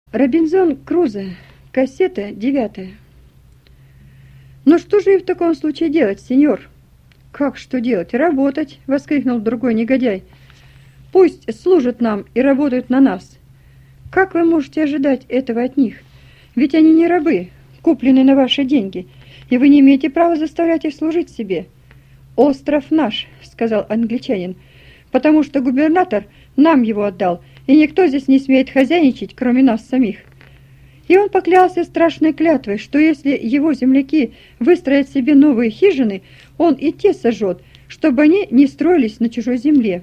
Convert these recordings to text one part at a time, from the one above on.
Робинзон Крузо. Кассета 9. «Ну что же и в таком случае делать, сеньор?» «Как что делать? Работать!» — воскликнул другой негодяй. «Пусть служат нам и работают на нас. Как вы можете ожидать этого от них? Ведь они не рабы, купленные на ваши деньги, и вы не имеете права заставлять их служить себе». «Остров наш», — сказал англичанин, «потому что губернатор нам его отдал, и никто здесь не смеет хозяйничать, кроме нас самих». И он поклялся страшной клятвой, что если его земляки выстроят себе новые хижины, он и те сожжет, чтобы они не строились на чужой земле.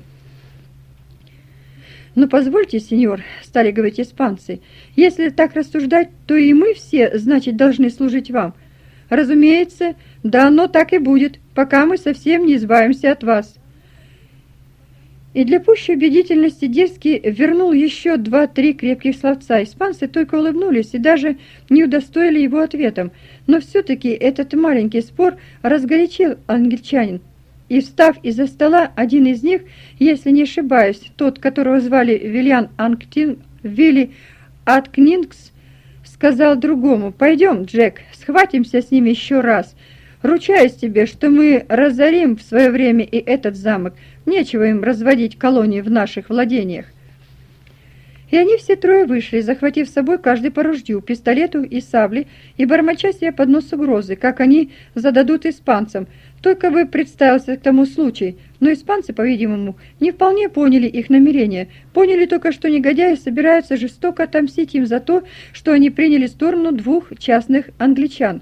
«Но позвольте, сеньор, — стали говорить испанцы, — если так рассуждать, то и мы все, значит, должны служить вам. Разумеется, да оно так и будет, пока мы совсем не избавимся от вас». И для пущей убедительности дерзкий вернул еще 2-3 крепких словца. Испанцы только улыбнулись и даже не удостоили его ответом. Но все-таки этот маленький спор разгорячил англичанин. И, встав из-за стола, один из них, если не ошибаюсь, тот, которого звали Вилли Аткинс, сказал другому: «Пойдем, Джек, схватимся с ними еще раз. Ручаюсь тебе, что мы разорим в свое время и этот замок. Нечего им разводить колонии в наших владениях». И они все трое вышли, захватив с собой каждый по ружью, пистолету и сабле, и бормоча себе под нос угрозы, как они зададут испанцам. Только бы представился к тому случай. Но испанцы, по-видимому, не вполне поняли их намерения. Поняли только, что негодяи собираются жестоко отомстить им за то, что они приняли сторону 2 частных англичан.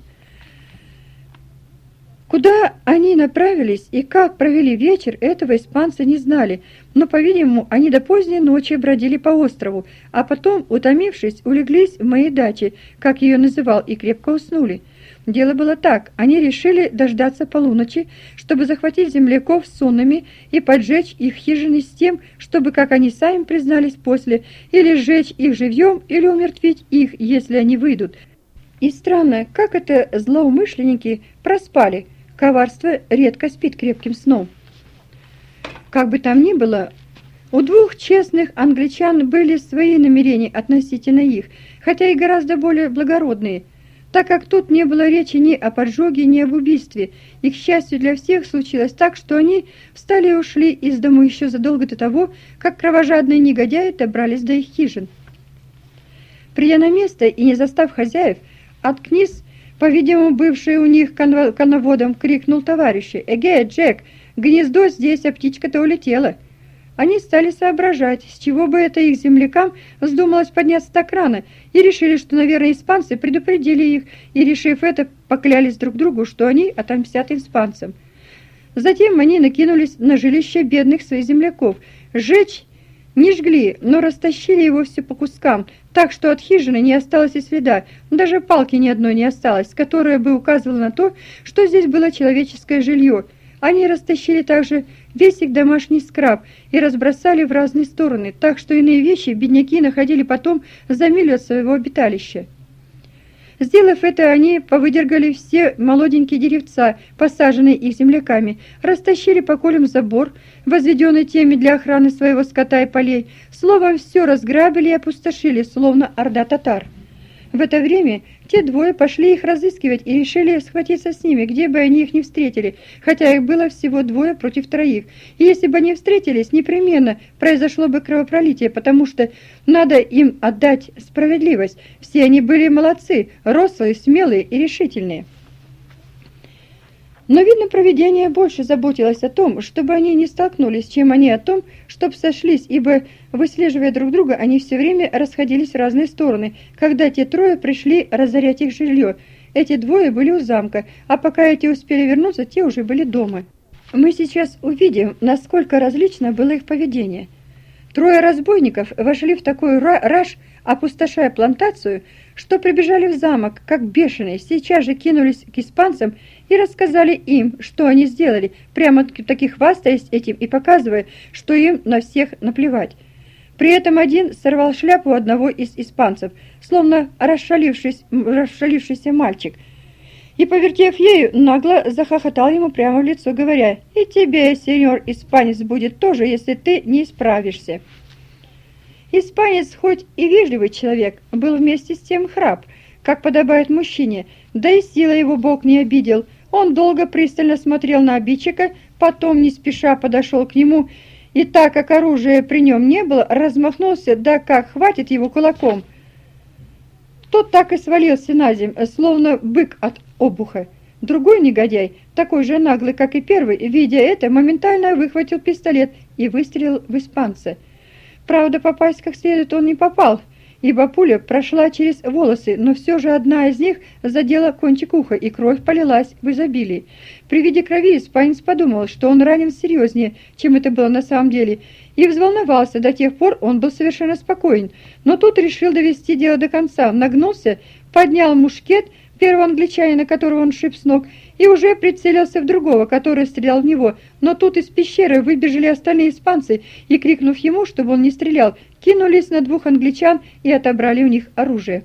Куда они направились и как провели вечер, этого испанцы не знали, но, по-видимому, они до поздней ночи бродили по острову, а потом, утомившись, улеглись в моей даче, как ее называл, и крепко уснули. Дело было так: они решили дождаться полуночи, чтобы захватить земляков сонными и поджечь их хижины с тем, чтобы, как они сами признались после, или сжечь их живьем, или умертвить их, если они выйдут. И странно, как это злоумышленники проспали. Коварство редко спит крепким сном. Как бы там ни было, у 2 честных англичан были свои намерения относительно их, хотя и гораздо более благородные, так как тут не было речи ни о поджоге, ни об убийстве. И, к счастью для всех, случилось так, что они встали и ушли из дому еще задолго до того, как кровожадные негодяи добрались до их хижин. Придя на место и не застав хозяев, Аткинс, по-видимому, бывший у них коноводом, крикнул товарищу: «Эгей, Джек, гнездо здесь, а птичка-то улетела». Они стали соображать, с чего бы это их землякам вздумалось подняться так рано, и решили, что, наверное, испанцы предупредили их, и, решив это, поклялись друг другу, что они отомстят испанцам. Затем они накинулись на жилище бедных своих земляков. Сжечь не жгли, но растащили его все по кускам, так что от хижины не осталось и следа, даже палки ни одной не осталось, которая бы указывала на то, что здесь было человеческое жилье. Они растащили также весь их домашний скраб и разбросали в разные стороны, так что иные вещи бедняки находили потом за милю от своего обиталища. Сделав это, они повыдергали все молоденькие деревца, посаженные их земляками, растащили по колям забор, возведенный теми для охраны своего скота и полей, словом, все разграбили и опустошили, словно орда татар. В это время те 2 пошли их разыскивать и решили схватиться с ними, где бы они их не встретили, хотя их было всего 2 против 3. И если бы они встретились, непременно произошло бы кровопролитие, потому что надо им отдать справедливость. Все они были молодцы, рослые, смелые и решительные. Но, видно, провидение больше заботилось о том, чтобы они не столкнулись, чем они о том, чтобы сошлись, ибо, выслеживая друг друга, они все время расходились в разные стороны, когда те 3 пришли разорять их жилье. Эти 2 были у замка, а пока эти успели вернуться, те уже были дома. Мы сейчас увидим, насколько различно было их поведение. 3 разбойников вошли в такой раж, опустошая плантацию, что прибежали в замок, как бешеные, сейчас же кинулись к испанцам и рассказали им, что они сделали, прямо-таки хвастаясь этим и показывая, что им на всех наплевать. При этом один сорвал шляпу одного из испанцев, словно расшалившийся мальчик, и, повертев ею, нагло захохотал ему прямо в лицо, говоря: «И тебе, сеньор испанец, будет тоже, если ты не исправишься». Испанец, хоть и вежливый человек, был вместе с тем храбр, как подобает мужчине, да и сила его Бог не обидел. Он долго пристально смотрел на обидчика, потом не спеша подошел к нему и, так как оружия при нем не было, размахнулся, да как хватит его кулаком. Тот так и свалился на землю, словно бык от обуха. Другой негодяй, такой же наглый, как и первый, видя это, моментально выхватил пистолет и выстрелил в испанца. Правда, попасть как следует он не попал, ибо пуля прошла через волосы, но все же одна из них задела кончик уха, и кровь полилась в изобилии. При виде крови испанец подумал, что он ранен серьезнее, чем это было на самом деле, и взволновался. До тех пор он был совершенно спокоен, но тут решил довести дело до конца, нагнулся, поднял мушкет первого англичанина, которого он шиб с ног, и уже прицелился в другого, который стрелял в него. Но тут из пещеры выбежали остальные испанцы и, крикнув ему, чтобы он не стрелял, кинулись на двух англичан и отобрали у них оружие.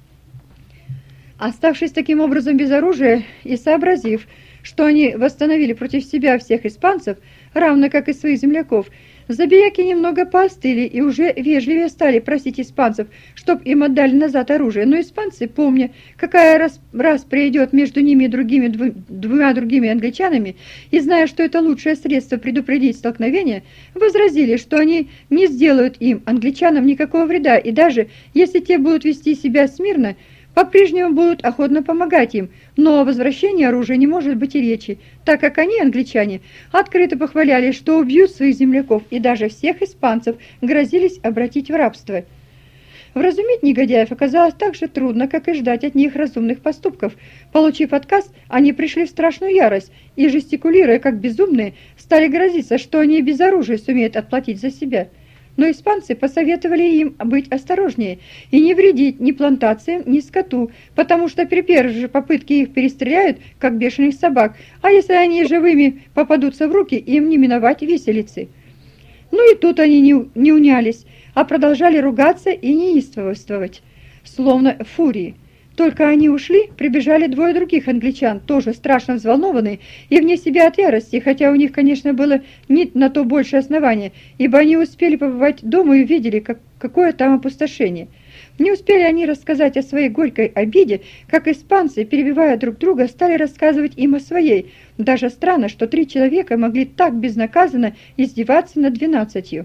Оставшись таким образом без оружия и сообразив, что они восстановили против себя всех испанцев, равно как и своих земляков, забияки немного поостыли и уже вежливее стали просить испанцев, чтоб им отдали назад оружие. Но испанцы, помня, какая распря идет между ними и двумя другими англичанами, и зная, что это лучшее средство предупредить столкновение, возразили, что они не сделают им, англичанам, никакого вреда, и даже если те будут вести себя смирно, по-прежнему будут охотно помогать им, но о возвращении оружия не может быть и речи, так как они, англичане, открыто похваляли, что убьют своих земляков, и даже всех испанцев грозились обратить в рабство. Вразумить негодяев оказалось так же трудно, как и ждать от них разумных поступков. Получив отказ, они пришли в страшную ярость и, жестикулируя как безумные, стали грозиться, что они без оружия сумеют отплатить за себя. Но испанцы посоветовали им быть осторожнее и не вредить ни плантациям, ни скоту, потому что при первой же попытке их перестреляют, как бешеных собак, а если они живыми попадутся в руки, им не миновать виселицы. Ну и тут они не унялись, а продолжали ругаться и неистовствовать, словно фурии. Только они ушли, прибежали двое других англичан, тоже страшно взволнованные и вне себя от ярости, хотя у них, конечно, было не на то больше основания, ибо они успели побывать дома и увидели, какое там опустошение. Не успели они рассказать о своей горькой обиде, как испанцы, перебивая друг друга, стали рассказывать им о своей. Даже странно, что 3 человека могли так безнаказанно издеваться над 12.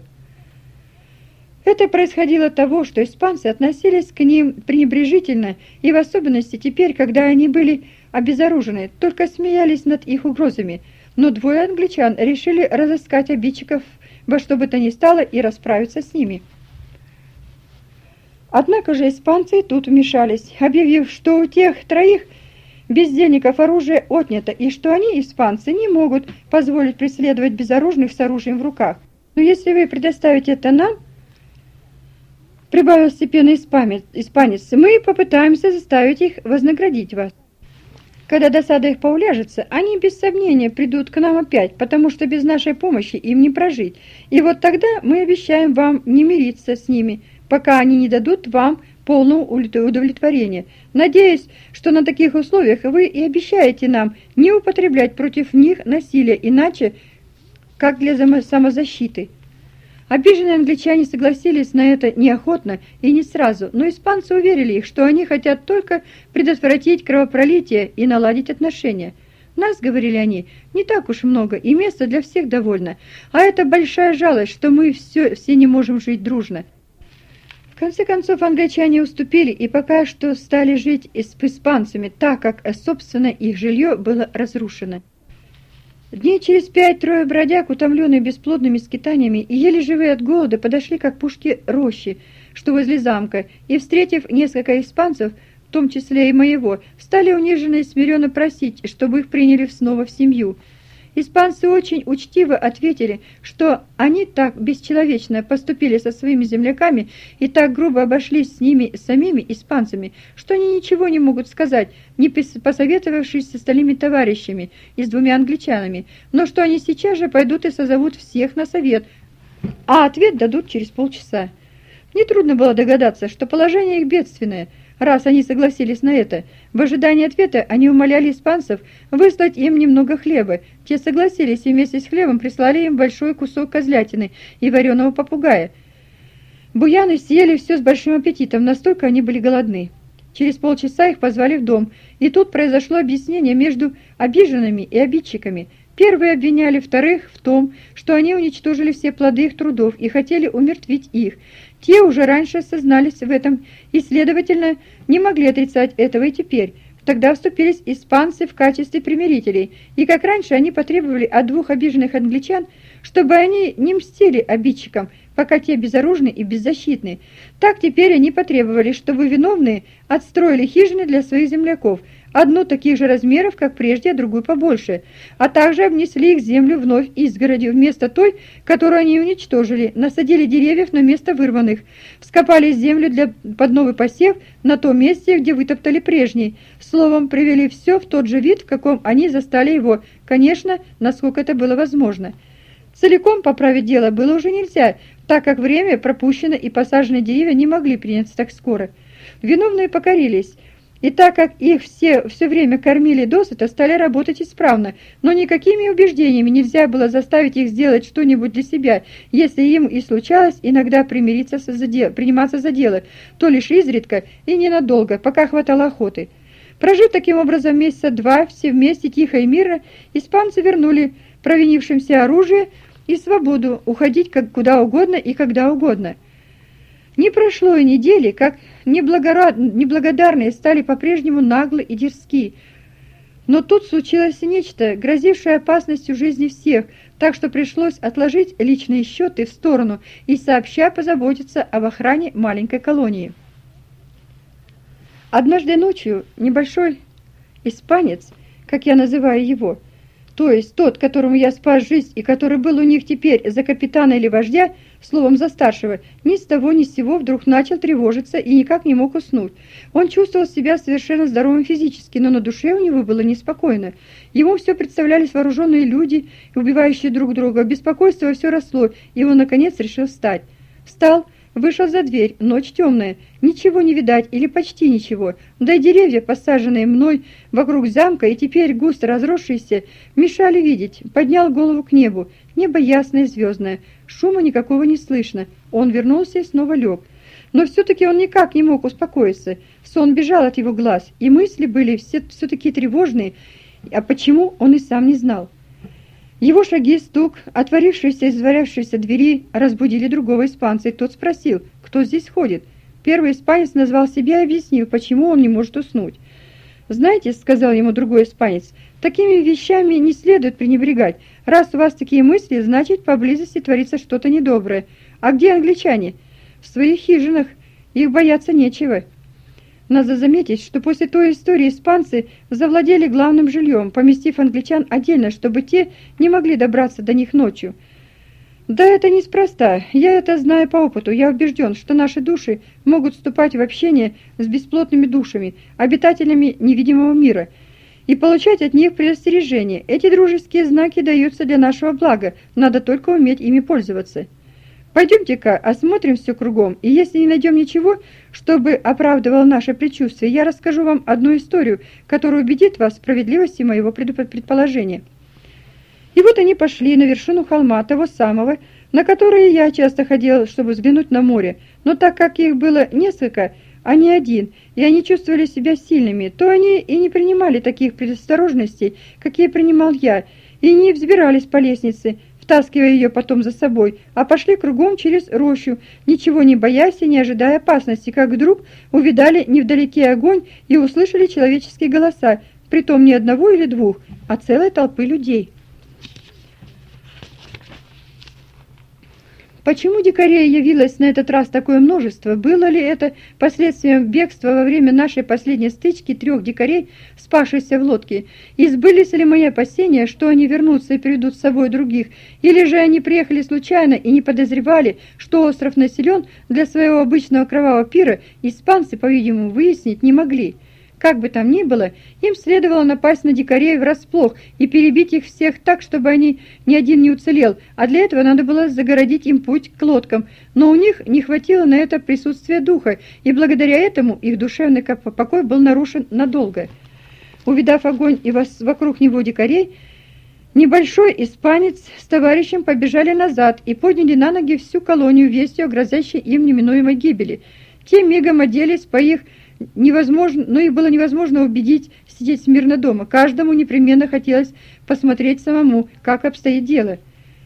Это происходило от того, что испанцы относились к ним пренебрежительно, и в особенности теперь, когда они были обезоружены, только смеялись над их угрозами. Но 2 англичан решили разыскать обидчиков во что бы то ни стало и расправиться с ними. Однако же испанцы тут вмешались, объявив, что у тех 3 бездельников оружие отнято, и что они, испанцы, не могут позволить преследовать безоружных с оружием в руках. Но если вы предоставите это нам, прибавил степенно испанец, мы попытаемся заставить их вознаградить вас. Когда досада их поуляжется, они без сомнения придут к нам опять, потому что без нашей помощи им не прожить. И вот тогда мы обещаем вам не мириться с ними, пока они не дадут вам полного удовлетворения. Надеюсь, что на таких условиях вы и обещаете нам не употреблять против них насилие, иначе как для самозащиты. Обиженные англичане согласились на это неохотно и не сразу, но испанцы уверили их, что они хотят только предотвратить кровопролитие и наладить отношения. Нас, говорили они, не так уж много, и места для всех довольно, а это большая жалость, что мы все не можем жить дружно. В конце концов англичане уступили и пока что стали жить с испанцами, так как, собственно, их жилье было разрушено. Дней через 5 3 бродяг, утомленные бесплодными скитаниями и еле живые от голода, подошли к опушке рощи, что возле замка, и, встретив несколько испанцев, в том числе и моего, стали униженно и смиренно просить, чтобы их приняли снова в семью. Испанцы очень учтиво ответили, что они так бесчеловечно поступили со своими земляками и так грубо обошлись с ними самими испанцами, что они ничего не могут сказать, не посоветовавшись с остальными товарищами и с 2 англичанами, но что они сейчас же пойдут и созовут всех на совет, а ответ дадут через полчаса. Нетрудно было догадаться, что положение их бедственное, раз они согласились на это. В ожидании ответа они умоляли испанцев выслать им немного хлеба. Те согласились и вместе с хлебом прислали им большой кусок козлятины и вареного попугая. Буяны съели все с большим аппетитом, настолько они были голодны. Через полчаса их позвали в дом, и тут произошло объяснение между обиженными и обидчиками. Первые обвиняли вторых в том, что они уничтожили все плоды их трудов и хотели умертвить их. Те уже раньше сознались в этом и, следовательно, не могли отрицать этого и теперь. Тогда вступились испанцы в качестве примирителей, и, как раньше, они потребовали от двух обиженных англичан, чтобы они не мстили обидчикам, пока те безоружны и беззащитны. Так теперь они потребовали, чтобы виновные отстроили хижины для своих земляков, одну таких же размеров, как прежде, а другую побольше, а также обнесли их землю вновь изгородью вместо той, которую они уничтожили, насадили деревьев на место вырванных, вскопали землю под новый посев на том месте, где вытоптали прежний, словом, привели все в тот же вид, в каком они застали его, конечно, насколько это было возможно. Целиком поправить дело было уже нельзя, так как время пропущено и посаженные деревья не могли приняться так скоро. Виновные покорились, и так как их все время кормили досыта, стали работать исправно, но никакими убеждениями нельзя было заставить их сделать что-нибудь для себя, если им и случалось иногда приниматься за дело, то лишь изредка и ненадолго, пока хватало охоты. Прожив таким образом месяца два, все вместе тихо и мирно, испанцы вернули провинившимся оружие и свободу уходить куда угодно и когда угодно. Не прошло и недели, как неблагодарные стали по-прежнему наглы и дерзки. Но тут случилось нечто, грозившее опасностью жизни всех, так что пришлось отложить личные счеты в сторону и сообща позаботиться об охране маленькой колонии. Однажды ночью небольшой испанец, как я называю его, то есть тот, которому я спас жизнь и который был у них теперь за капитана или вождя, словом, за старшего, ни с того ни с сего вдруг начал тревожиться и никак не мог уснуть. Он чувствовал себя совершенно здоровым физически, но на душе у него было неспокойно. Ему все представлялись вооруженные люди, убивающие друг друга. Беспокойство все росло, и он, наконец, решил встать. Встал, вышел за дверь, ночь темная, ничего не видать или почти ничего, да и деревья, посаженные мной вокруг замка и теперь густо разросшиеся, мешали видеть. Поднял голову к небу, небо ясное и звездное, шума никакого не слышно. Он вернулся и снова лег. Но все-таки он никак не мог успокоиться, сон бежал от его глаз, и мысли были все-таки тревожные, а почему, он и сам не знал. Его шаги, стук, отворившиеся и затворявшиеся двери разбудили другого испанца, и тот спросил, кто здесь ходит. Первый испанец назвал себя и объяснил, почему он не может уснуть. «Знаете, — сказал ему другой испанец, — такими вещами не следует пренебрегать. Раз у вас такие мысли, значит, поблизости творится что-то недоброе. А где англичане? В своих хижинах. Их бояться нечего». Надо заметить, что после той истории испанцы завладели главным жильем, поместив англичан отдельно, чтобы те не могли добраться до них ночью. Да это неспроста. Я это знаю по опыту. Я убежден, что наши души могут вступать в общение с бесплотными душами, обитателями невидимого мира, и получать от них предостережение. Эти дружеские знаки даются для нашего блага, надо только уметь ими пользоваться. Пойдемте-ка осмотрим все кругом, и если не найдем ничего, чтобы оправдывало наше предчувствие, я расскажу вам одну историю, которая убедит вас в справедливости моего предположения. И вот они пошли на вершину холма, того самого, на который я часто ходил, чтобы взглянуть на море, но так как их было несколько, а не один, и они чувствовали себя сильными, то они и не принимали таких предосторожностей, какие принимал я, и не взбирались по лестнице, втаскивая ее потом за собой, а пошли кругом через рощу, ничего не боясь и не ожидая опасности, как вдруг увидали невдалеке огонь и услышали человеческие голоса, притом не одного или двух, а целой толпы людей. Почему дикарей явилось на этот раз такое множество? Было ли это последствием бегства во время нашей последней стычки 3 дикарей, спасшихся в лодке? И сбылись ли мои опасения, что они вернутся и приведут с собой других? Или же они приехали случайно и не подозревали, что остров населен для своего обычного кровавого пира, испанцы, по-видимому, выяснить не могли? Как бы там ни было, им следовало напасть на дикарей врасплох и перебить их всех так, чтобы ни один не уцелел, а для этого надо было загородить им путь к лодкам, но у них не хватило на это присутствия духа, и благодаря этому их душевный покой был нарушен надолго. Увидав огонь и вокруг него дикарей, Небольшой испанец с товарищем побежали назад и подняли на ноги всю колонию вестью о грозящей им неминуемой гибели. Те мигом оделись по их невозможно, но их было невозможно убедить сидеть смирно дома. Каждому непременно хотелось посмотреть самому, как обстоит дело.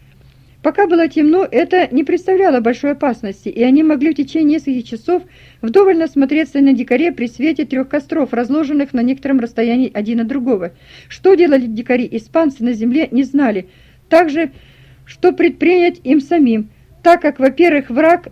Пока было темно, это не представляло большой опасности, и они могли в течение нескольких часов вдоволь насмотреться на дикарей при свете 3 костров, разложенных на некотором расстоянии один от другого. Что делали дикари-испанцы на земле, не знали. Также, что предпринять им самим, так как, во-первых,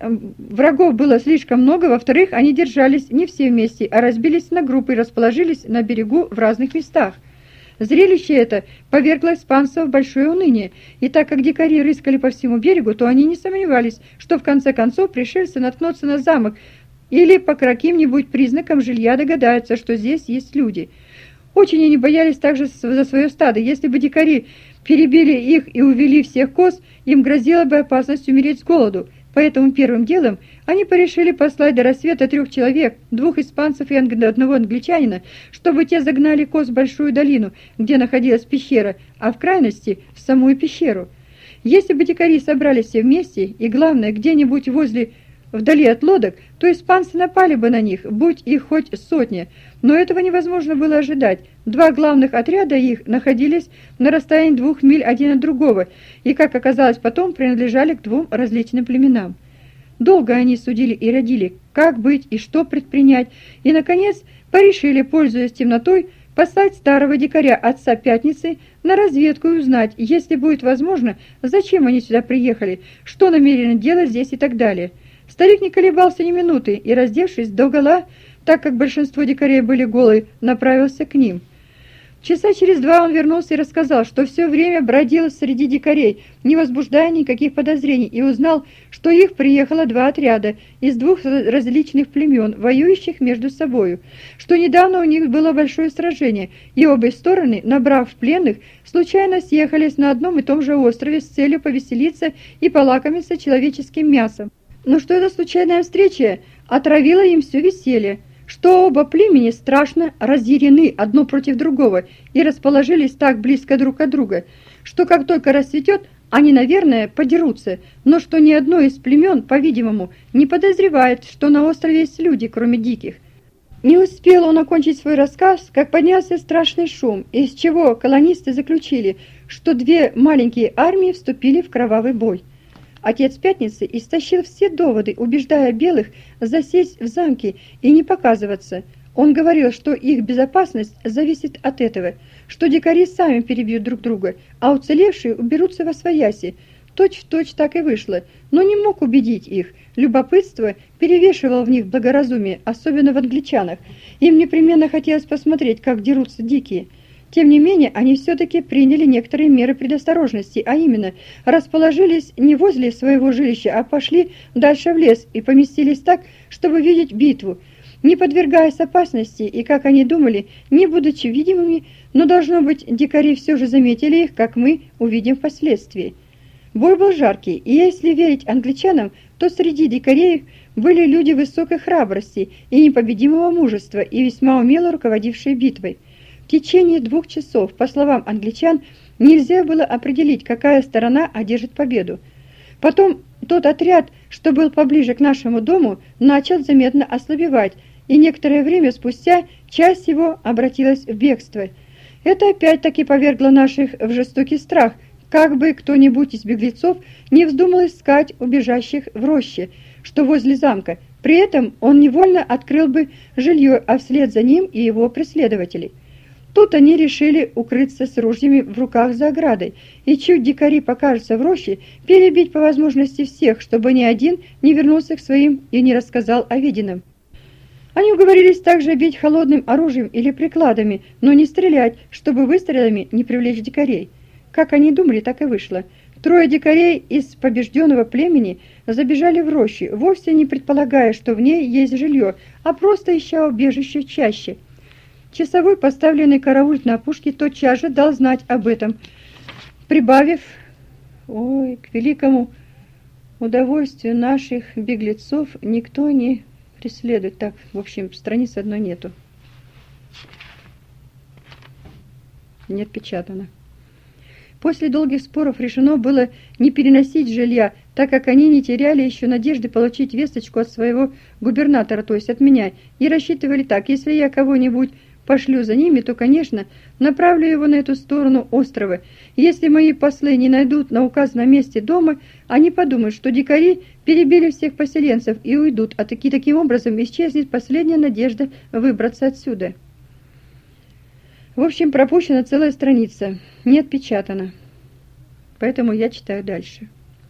врагов было слишком много, во-вторых, они держались не все вместе, а разбились на группы и расположились на берегу в разных местах. Зрелище это повергло испанцев в большое уныние, и так как дикари рыскали по всему берегу, то они не сомневались, что в конце концов пришельцы наткнутся на замок или по каким-нибудь признакам жилья догадаются, что здесь есть люди. Очень они боялись также за свое стадо. Если бы дикари перебили их и увели всех коз, им грозила бы опасность умереть с голоду. Поэтому первым делом они порешили послать до рассвета 3 человек, 2 испанцев и 1 англичанина, чтобы те загнали коз в большую долину, где находилась пещера, а в крайности в самую пещеру. Если бы дикари собрались все вместе, и главное, где-нибудь вдали от лодок, то испанцы напали бы на них, будь их хоть сотня. Но этого невозможно было ожидать. 2 главных отряда их находились на расстоянии 2 миль один от другого, и, как оказалось потом, принадлежали к 2 различным племенам. Долго они судили и родили, как быть и что предпринять, и, наконец, порешили, пользуясь темнотой, послать старого дикаря отца Пятницы на разведку и узнать, если будет возможно, зачем они сюда приехали, что намерены делать здесь и так далее. Старик не колебался ни минуты и, раздевшись догола, так как большинство дикарей были голые, направился к ним. Часа через 2 он вернулся и рассказал, что все время бродил среди дикарей, не возбуждая никаких подозрений, и узнал, что их приехало 2 отряда из 2 различных племен, воюющих между собою, что недавно у них было большое сражение, и обе стороны, набрав пленных, случайно съехались на одном и том же острове с целью повеселиться и полакомиться человеческим мясом. Но что эта случайная встреча отравила им все веселье, что оба племени страшно разъярены одно против другого и расположились так близко друг от друга, что как только рассветет, они, наверное, подерутся, но что ни одно из племен, по-видимому, не подозревает, что на острове есть люди, кроме диких. Не успел он окончить свой рассказ, как поднялся страшный шум, из чего колонисты заключили, что 2 маленькие армии вступили в кровавый бой. Отец Пятницы истощил все доводы, убеждая белых засесть в замке и не показываться. Он говорил, что их безопасность зависит от этого, что дикари сами перебьют друг друга, а уцелевшие уберутся восвояси. Точь-в-точь так и вышло, но не мог убедить их. Любопытство перевешивало в них благоразумие, особенно в англичанах. Им непременно хотелось посмотреть, как дерутся дикие. Тем не менее, они все-таки приняли некоторые меры предосторожности, а именно, расположились не возле своего жилища, а пошли дальше в лес и поместились так, чтобы видеть битву, не подвергаясь опасности и, как они думали, не будучи видимыми, но, должно быть, дикари все же заметили их, как мы увидим впоследствии. Бой был жаркий, и если верить англичанам, то среди дикарей были люди высокой храбрости и непобедимого мужества и весьма умело руководившие битвой. В течение 2 часов, по словам англичан, нельзя было определить, какая сторона одержит победу. Потом тот отряд, что был поближе к нашему дому, начал заметно ослабевать, и некоторое время спустя часть его обратилась в бегство. Это опять-таки повергло наших в жестокий страх, как бы кто-нибудь из беглецов не вздумал искать убежащих в роще, что возле замка. При этом он невольно открыл бы жилье, а вслед за ним и его преследователей. Тут они решили укрыться с ружьями в руках за оградой, и чуть дикари покажутся в роще, перебить по возможности всех, чтобы ни один не вернулся к своим и не рассказал о виденном. Они уговорились также бить холодным оружием или прикладами, но не стрелять, чтобы выстрелами не привлечь дикарей. Как они думали, так и вышло. 3 дикарей из побежденного племени забежали в рощу, вовсе не предполагая, что в ней есть жилье, а просто ища убежище чаще. Часовой, поставленный караулить на опушке, тотчас же дал знать об этом, прибавив, к великому удовольствию наших беглецов никто не преследует. Так, в общем, страницы одной нету. Не отпечатано. После долгих споров решено было не переносить жилья, так как они не теряли еще надежды получить весточку от своего губернатора, то есть от меня, и рассчитывали так: если я кого-нибудь пошлю за ними, то, конечно, направлю его на эту сторону острова. Если мои послы не найдут на указанном месте дома, они подумают, что дикари перебили всех поселенцев и уйдут, а таким образом исчезнет последняя надежда выбраться отсюда. В общем, пропущена целая страница, не отпечатана. Поэтому я читаю дальше.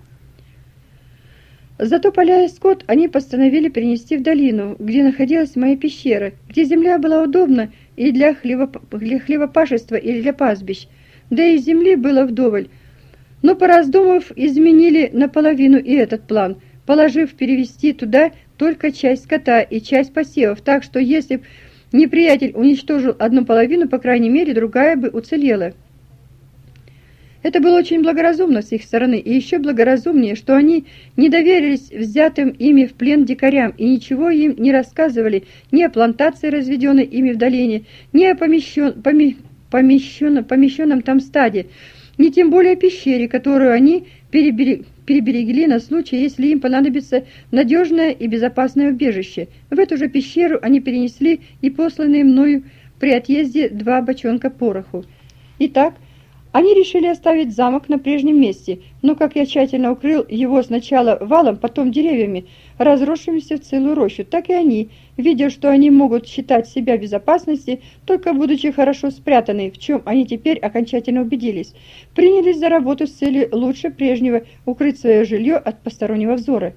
Зато поля и скот они постановили перенести в долину, где находилась моя пещера, где земля была удобна и для хлебопашества, или для пастбищ, да и земли было вдоволь. Но, пораздумав, изменили наполовину и этот план, положив перевести туда только часть скота и часть посевов, так что если б неприятель уничтожил одну половину, по крайней мере, другая бы уцелела. Это было очень благоразумно с их стороны, и еще благоразумнее, что они не доверились взятым ими в плен дикарям и ничего им не рассказывали ни о плантации, разведенной ими в долине, ни о помещенном там стаде, ни тем более о пещере, которую они переберегли на случай, если им понадобится надежное и безопасное убежище. В эту же пещеру они перенесли и посланные мною при отъезде 2 бочонка пороху. Итак, они решили оставить замок на прежнем месте, но как я тщательно укрыл его сначала валом, потом деревьями, разросшимися в целую рощу, так и они, видя, что они могут считать себя в безопасности, только будучи хорошо спрятаны, в чем они теперь окончательно убедились, принялись за работу с целью лучше прежнего укрыть свое жилье от постороннего взора.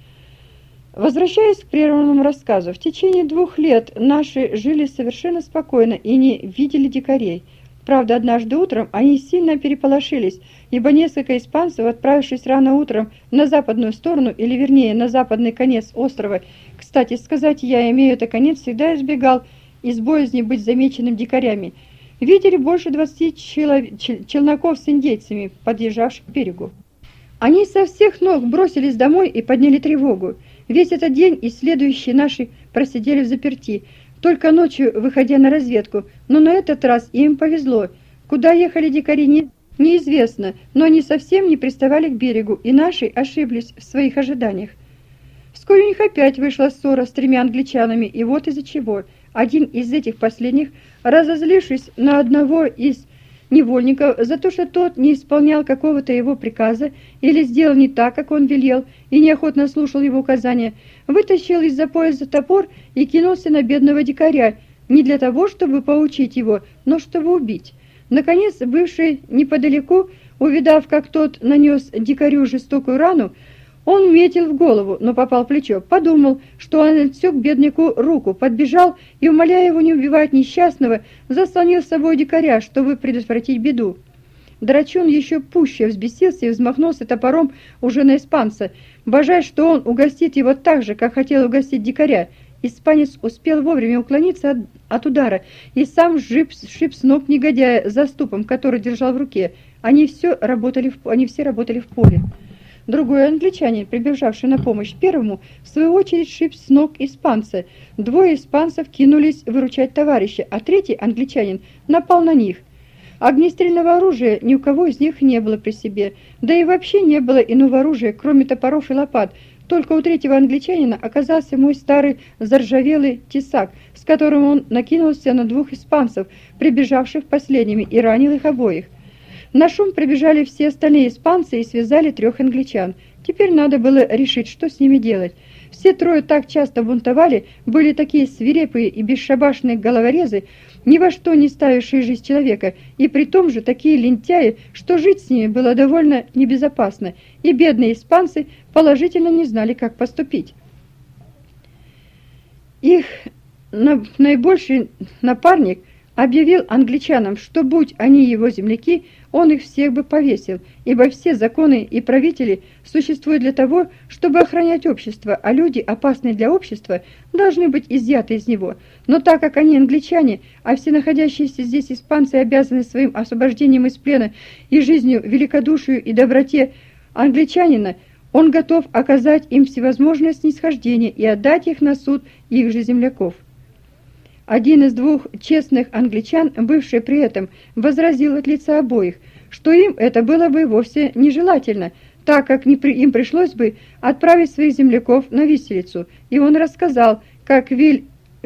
Возвращаясь к прерванному рассказу, в течение 2 лет наши жили совершенно спокойно и не видели дикарей. Правда, однажды утром они сильно переполошились, ибо несколько испанцев, отправившись рано утром на западную сторону, или вернее на западный конец острова, кстати сказать, я имею это конец, всегда избегал из боязни быть замеченным дикарями, видели больше 20 челноков с индейцами, подъезжавших к берегу. Они со всех ног бросились домой и подняли тревогу. Весь этот день и следующий наши просидели взаперти, только ночью выходя на разведку, но на этот раз им повезло. Куда ехали дикари, неизвестно, но они совсем не приставали к берегу, и наши ошиблись в своих ожиданиях. Вскоре у них опять вышла ссора с 3 англичанами, и вот из-за чего. Один из этих последних, разозлившись на одного из невольников за то, что тот не исполнял какого-то его приказа или сделал не так, как он велел, и неохотно слушал его указания, вытащил из-за пояса топор и кинулся на бедного дикаря, не для того, чтобы поучить его, но чтобы убить. Наконец, бывший неподалеку, увидав, как тот нанес дикарю жестокую рану, он метил в голову, но попал в плечо, подумал, что он отсек бедняку руку, подбежал и, умоляя его не убивать несчастного, заслонил с собой дикаря, чтобы предотвратить беду. Драчун еще пуще взбесился и взмахнулся топором уже на испанца, божась, что он угостит его так же, как хотел угостить дикаря. Испанец успел вовремя уклониться от удара и сам сшиб с ног негодяя заступом, который держал в руке. Они все работали в поле. Другой англичанин, прибежавший на помощь первому, в свою очередь сшиб с ног испанца. 2 испанцев кинулись выручать товарища, а 3 англичанин напал на них. Огнестрельного оружия ни у кого из них не было при себе, да и вообще не было иного оружия, кроме топоров и лопат. Только у 3 англичанина оказался мой старый заржавелый тесак, с которым он накинулся на 2 испанцев, прибежавших последними, и ранил их обоих. На шум прибежали все остальные испанцы и связали 3 англичан. Теперь надо было решить, что с ними делать. Все 3 так часто бунтовали, были такие свирепые и бесшабашные головорезы, ни во что не ставившие жизнь человека, и при том же такие лентяи, что жить с ними было довольно небезопасно, и бедные испанцы положительно не знали, как поступить. Их наибольший напарник объявил англичанам, что будь они его земляки, он их всех бы повесил, ибо все законы и правители существуют для того, чтобы охранять общество, а люди, опасные для общества, должны быть изъяты из него. Но так как они англичане, а все находящиеся здесь испанцы обязаны своим освобождением из плена и жизнью великодушию и доброте англичанина, он готов оказать им всевозможное снисхождение и отдать их на суд их же земляков. Один из 2 честных англичан, бывший при этом, возразил от лица обоих, что им это было бы вовсе нежелательно, так как им пришлось бы отправить своих земляков на виселицу. И он рассказал, как Виль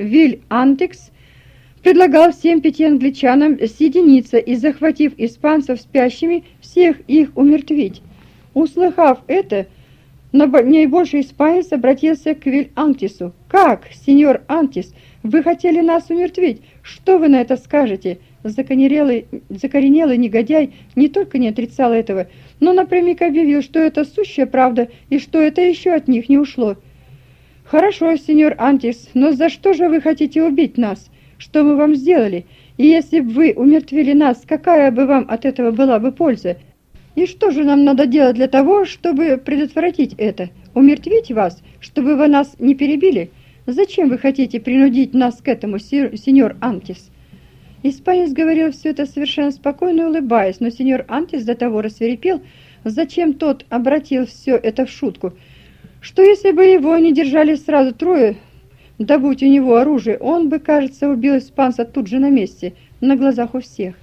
Антикс предлагал всем 5 англичанам съединиться и, захватив испанцев спящими, всех их умертвить. Услыхав это, наибольший испанец обратился к Виль Антису. «Как, сеньор Антис, вы хотели нас умертвить? Что вы на это скажете?» Закоренелый негодяй не только не отрицал этого, но напрямик объявил, что это сущая правда и что это еще от них не ушло. «Хорошо, сеньор Антис, но за что же вы хотите убить нас? Что мы вам сделали? И если бы вы умертвили нас, какая бы вам от этого была бы польза? И что же нам надо делать для того, чтобы предотвратить это? Умертвить вас, чтобы вы нас не перебили? Зачем вы хотите принудить нас к этому, сеньор Антис?» Испанец говорил все это совершенно спокойно, улыбаясь, но сеньор Антис до того рассвирепел, зачем тот обратил все это в шутку, что если бы его не держали сразу 3, да будь у него оружие, он бы, кажется, убил испанца тут же на месте, на глазах у всех.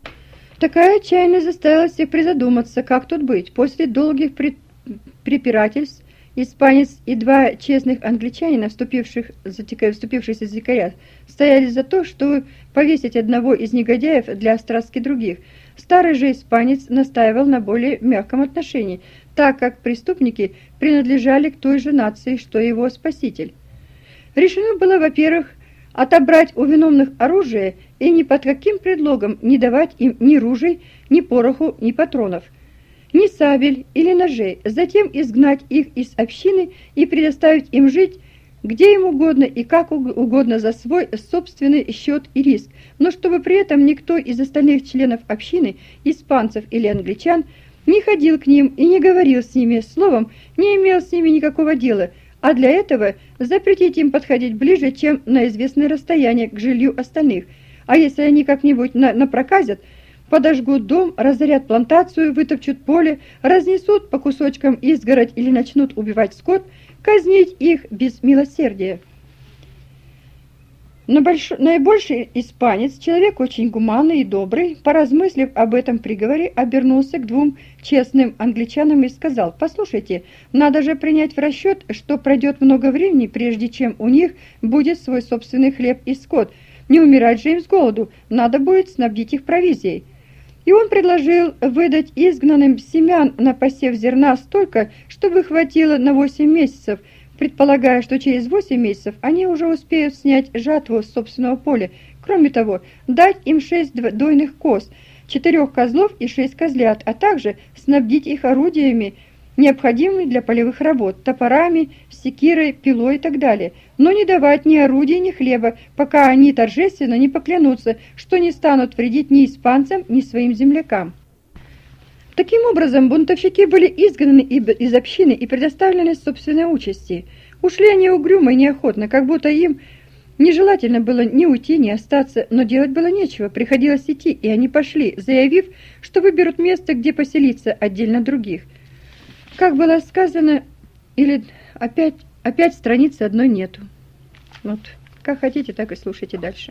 Такая отчаянность заставила всех призадуматься, как тут быть. После долгих препирательств испанец и 2 честных англичанина, вступившихся за дикаря, стояли за то, чтобы повесить одного из негодяев для острастки других. Старый же испанец настаивал на более мягком отношении, так как преступники принадлежали к той же нации, что и его спаситель. Решено было, во-первых, отобрать у виновных оружие и ни под каким предлогом не давать им ни ружей, ни пороху, ни патронов, ни сабель или ножей, затем изгнать их из общины и предоставить им жить где им угодно и как угодно за свой собственный счет и риск, но чтобы при этом никто из остальных членов общины, испанцев или англичан, не ходил к ним и не говорил с ними, словом, не имел с ними никакого дела, а для этого запретить им подходить ближе, чем на известное расстояние к жилью остальных, а если они как-нибудь напроказят, подожгут дом, разорят плантацию, вытопчут поле, разнесут по кусочкам изгородь или начнут убивать скот, казнить их без милосердия. Но наибольший испанец, человек очень гуманный и добрый, поразмыслив об этом приговоре, обернулся к 2 честным англичанам и сказал: «Послушайте, надо же принять в расчет, что пройдет много времени, прежде чем у них будет свой собственный хлеб и скот. Не умирать же им с голоду, надо будет снабдить их провизией». И он предложил выдать изгнанным семян на посев зерна столько, чтобы хватило на 8 месяцев, предполагая, что через 8 месяцев они уже успеют снять жатву с собственного поля. Кроме того, дать им 6 дойных коз, 4 козлов и 6 козлят, а также снабдить их орудиями, необходимыми для полевых работ, топорами, секирой, пилой и так далее, но не давать ни орудий, ни хлеба, пока они торжественно не поклянутся, что не станут вредить ни испанцам, ни своим землякам. Таким образом, бунтовщики были изгнаны из общины и предоставлены собственной участи. Ушли они угрюмо и неохотно, как будто им нежелательно было ни уйти, ни остаться, но делать было нечего, приходилось идти, и они пошли, заявив, что выберут место, где поселиться отдельно от других. Как было сказано, или опять страницы одной нету. Вот, как хотите, так и слушайте дальше.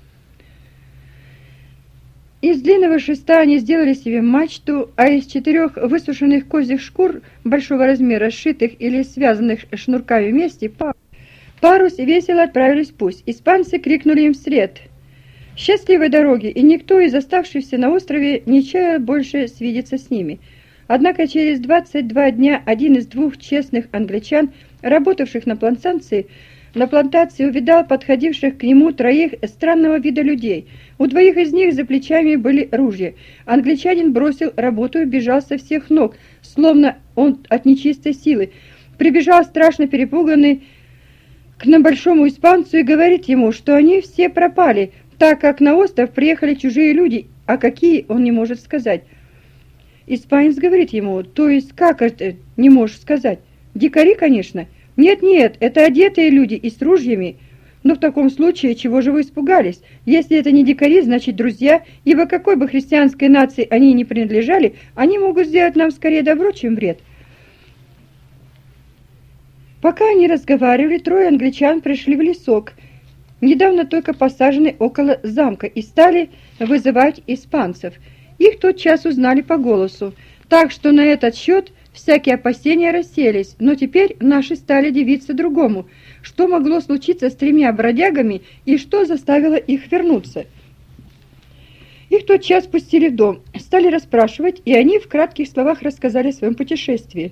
Из длинного шеста они сделали себе мачту, а из 4 высушенных козьих шкур большого размера, сшитых или связанных шнурками вместе, парус и весело отправились в путь. Испанцы крикнули им вслед: «Счастливой дороги!» И никто из оставшихся на острове не чаял больше свидеться с ними. Однако через 22 дня один из 2 честных англичан, работавших на плантации, увидал подходивших к нему 3 странного вида людей. У 2 из них за плечами были ружья. Англичанин бросил работу и бежал со всех ног, словно он от нечистой силы. Прибежал страшно перепуганный к небольшому испанцу и говорит ему, что они все пропали, так как на остров приехали чужие люди, а какие он не может сказать. Испанец говорит ему: «То есть как это не можешь сказать? Дикари, конечно». «Нет, это одетые люди и с ружьями». «Но в таком случае, чего же вы испугались? Если это не дикари, значит друзья, ибо какой бы христианской нации они ни принадлежали, они могут сделать нам скорее добро, чем вред». Пока они разговаривали, 3 англичан пришли в лесок, недавно только посаженный около замка, и стали вызывать испанцев. Их тотчас узнали по голосу, так что на этот счет всякие опасения расселись, но теперь наши стали дивиться другому, что могло случиться с тремя бродягами и что заставило их вернуться. Их тотчас пустили в дом, стали расспрашивать, и они в кратких словах рассказали о своем путешествии.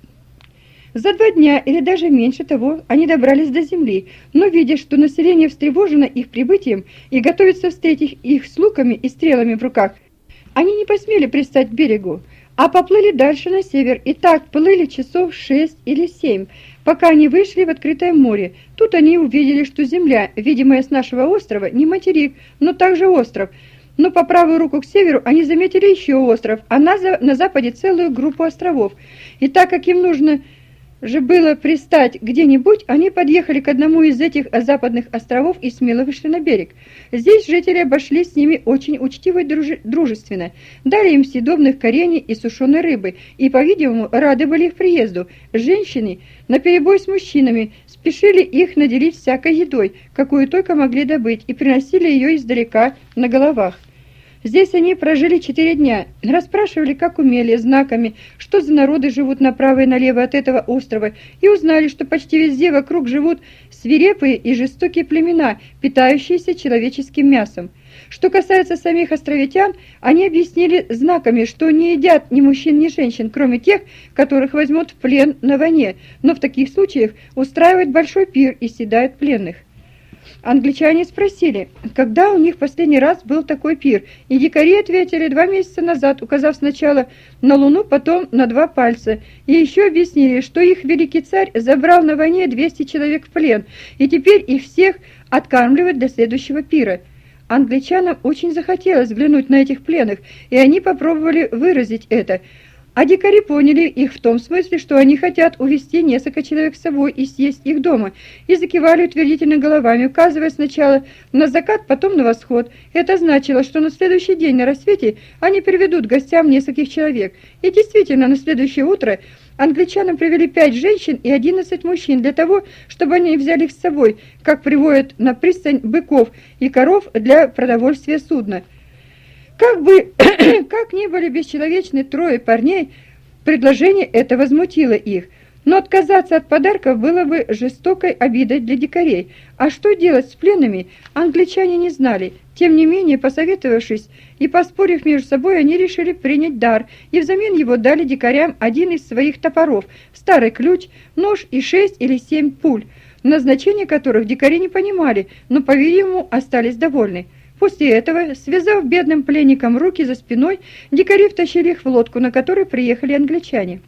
За 2 дня или даже меньше того они добрались до земли, но, видя, что население встревожено их прибытием и готовится встретить их с луками и стрелами в руках, они не посмели пристать к берегу, а поплыли дальше на север, и так плыли часов 6 или 7, пока они вышли в открытое море. Тут они увидели, что земля, видимая с нашего острова, не материк, но также остров. Но по правую руку к северу они заметили еще остров, а на западе целую группу островов. И так как им нужно же было пристать где-нибудь, они подъехали к одному из этих западных островов и смело вышли на берег. Здесь жители обошлись с ними очень учтиво и дружественно, дали им съедобных корений и сушеной рыбы, и, по-видимому, рады были их приезду. Женщины, наперебой с мужчинами, спешили их наделить всякой едой, какую только могли добыть, и приносили ее издалека на головах. Здесь они прожили 4 дня, расспрашивали, как умели, знаками, что за народы живут направо и налево от этого острова, и узнали, что почти везде вокруг живут свирепые и жестокие племена, питающиеся человеческим мясом. Что касается самих островитян, они объяснили знаками, что не едят ни мужчин, ни женщин, кроме тех, которых возьмут в плен на войне, но в таких случаях устраивают большой пир и съедают пленных. Англичане спросили, когда у них последний раз был такой пир, и дикари ответили 2 месяца назад, указав сначала на луну, потом на 2 пальца, и еще объяснили, что их великий царь забрал на войне 200 человек в плен, и теперь их всех откармливают для следующего пира. Англичанам очень захотелось взглянуть на этих пленных, и они попробовали выразить это. А дикари поняли их в том смысле, что они хотят увести несколько человек с собой и съесть их дома, и закивали утвердительно головами, указывая сначала на закат, потом на восход. Это значило, что на следующий день на рассвете они приведут гостям нескольких человек. И действительно, на следующее утро англичанам привели 5 женщин и 11 мужчин для того, чтобы они взяли их с собой, как приводят на пристань быков и коров для продовольствия судна. Как ни были бесчеловечны 3 парней, предложение это возмутило их, но отказаться от подарков было бы жестокой обидой для дикарей. А что делать с пленными, англичане не знали. Тем не менее, посоветовавшись и поспорив между собой, они решили принять дар, и взамен его дали дикарям один из своих топоров, старый ключ, нож и 6 или 7 пуль, назначение которых дикари не понимали, но, по-видимому, остались довольны. После этого, связав бедным пленникам руки за спиной, дикари втащили их в лодку, на которой приехали англичане.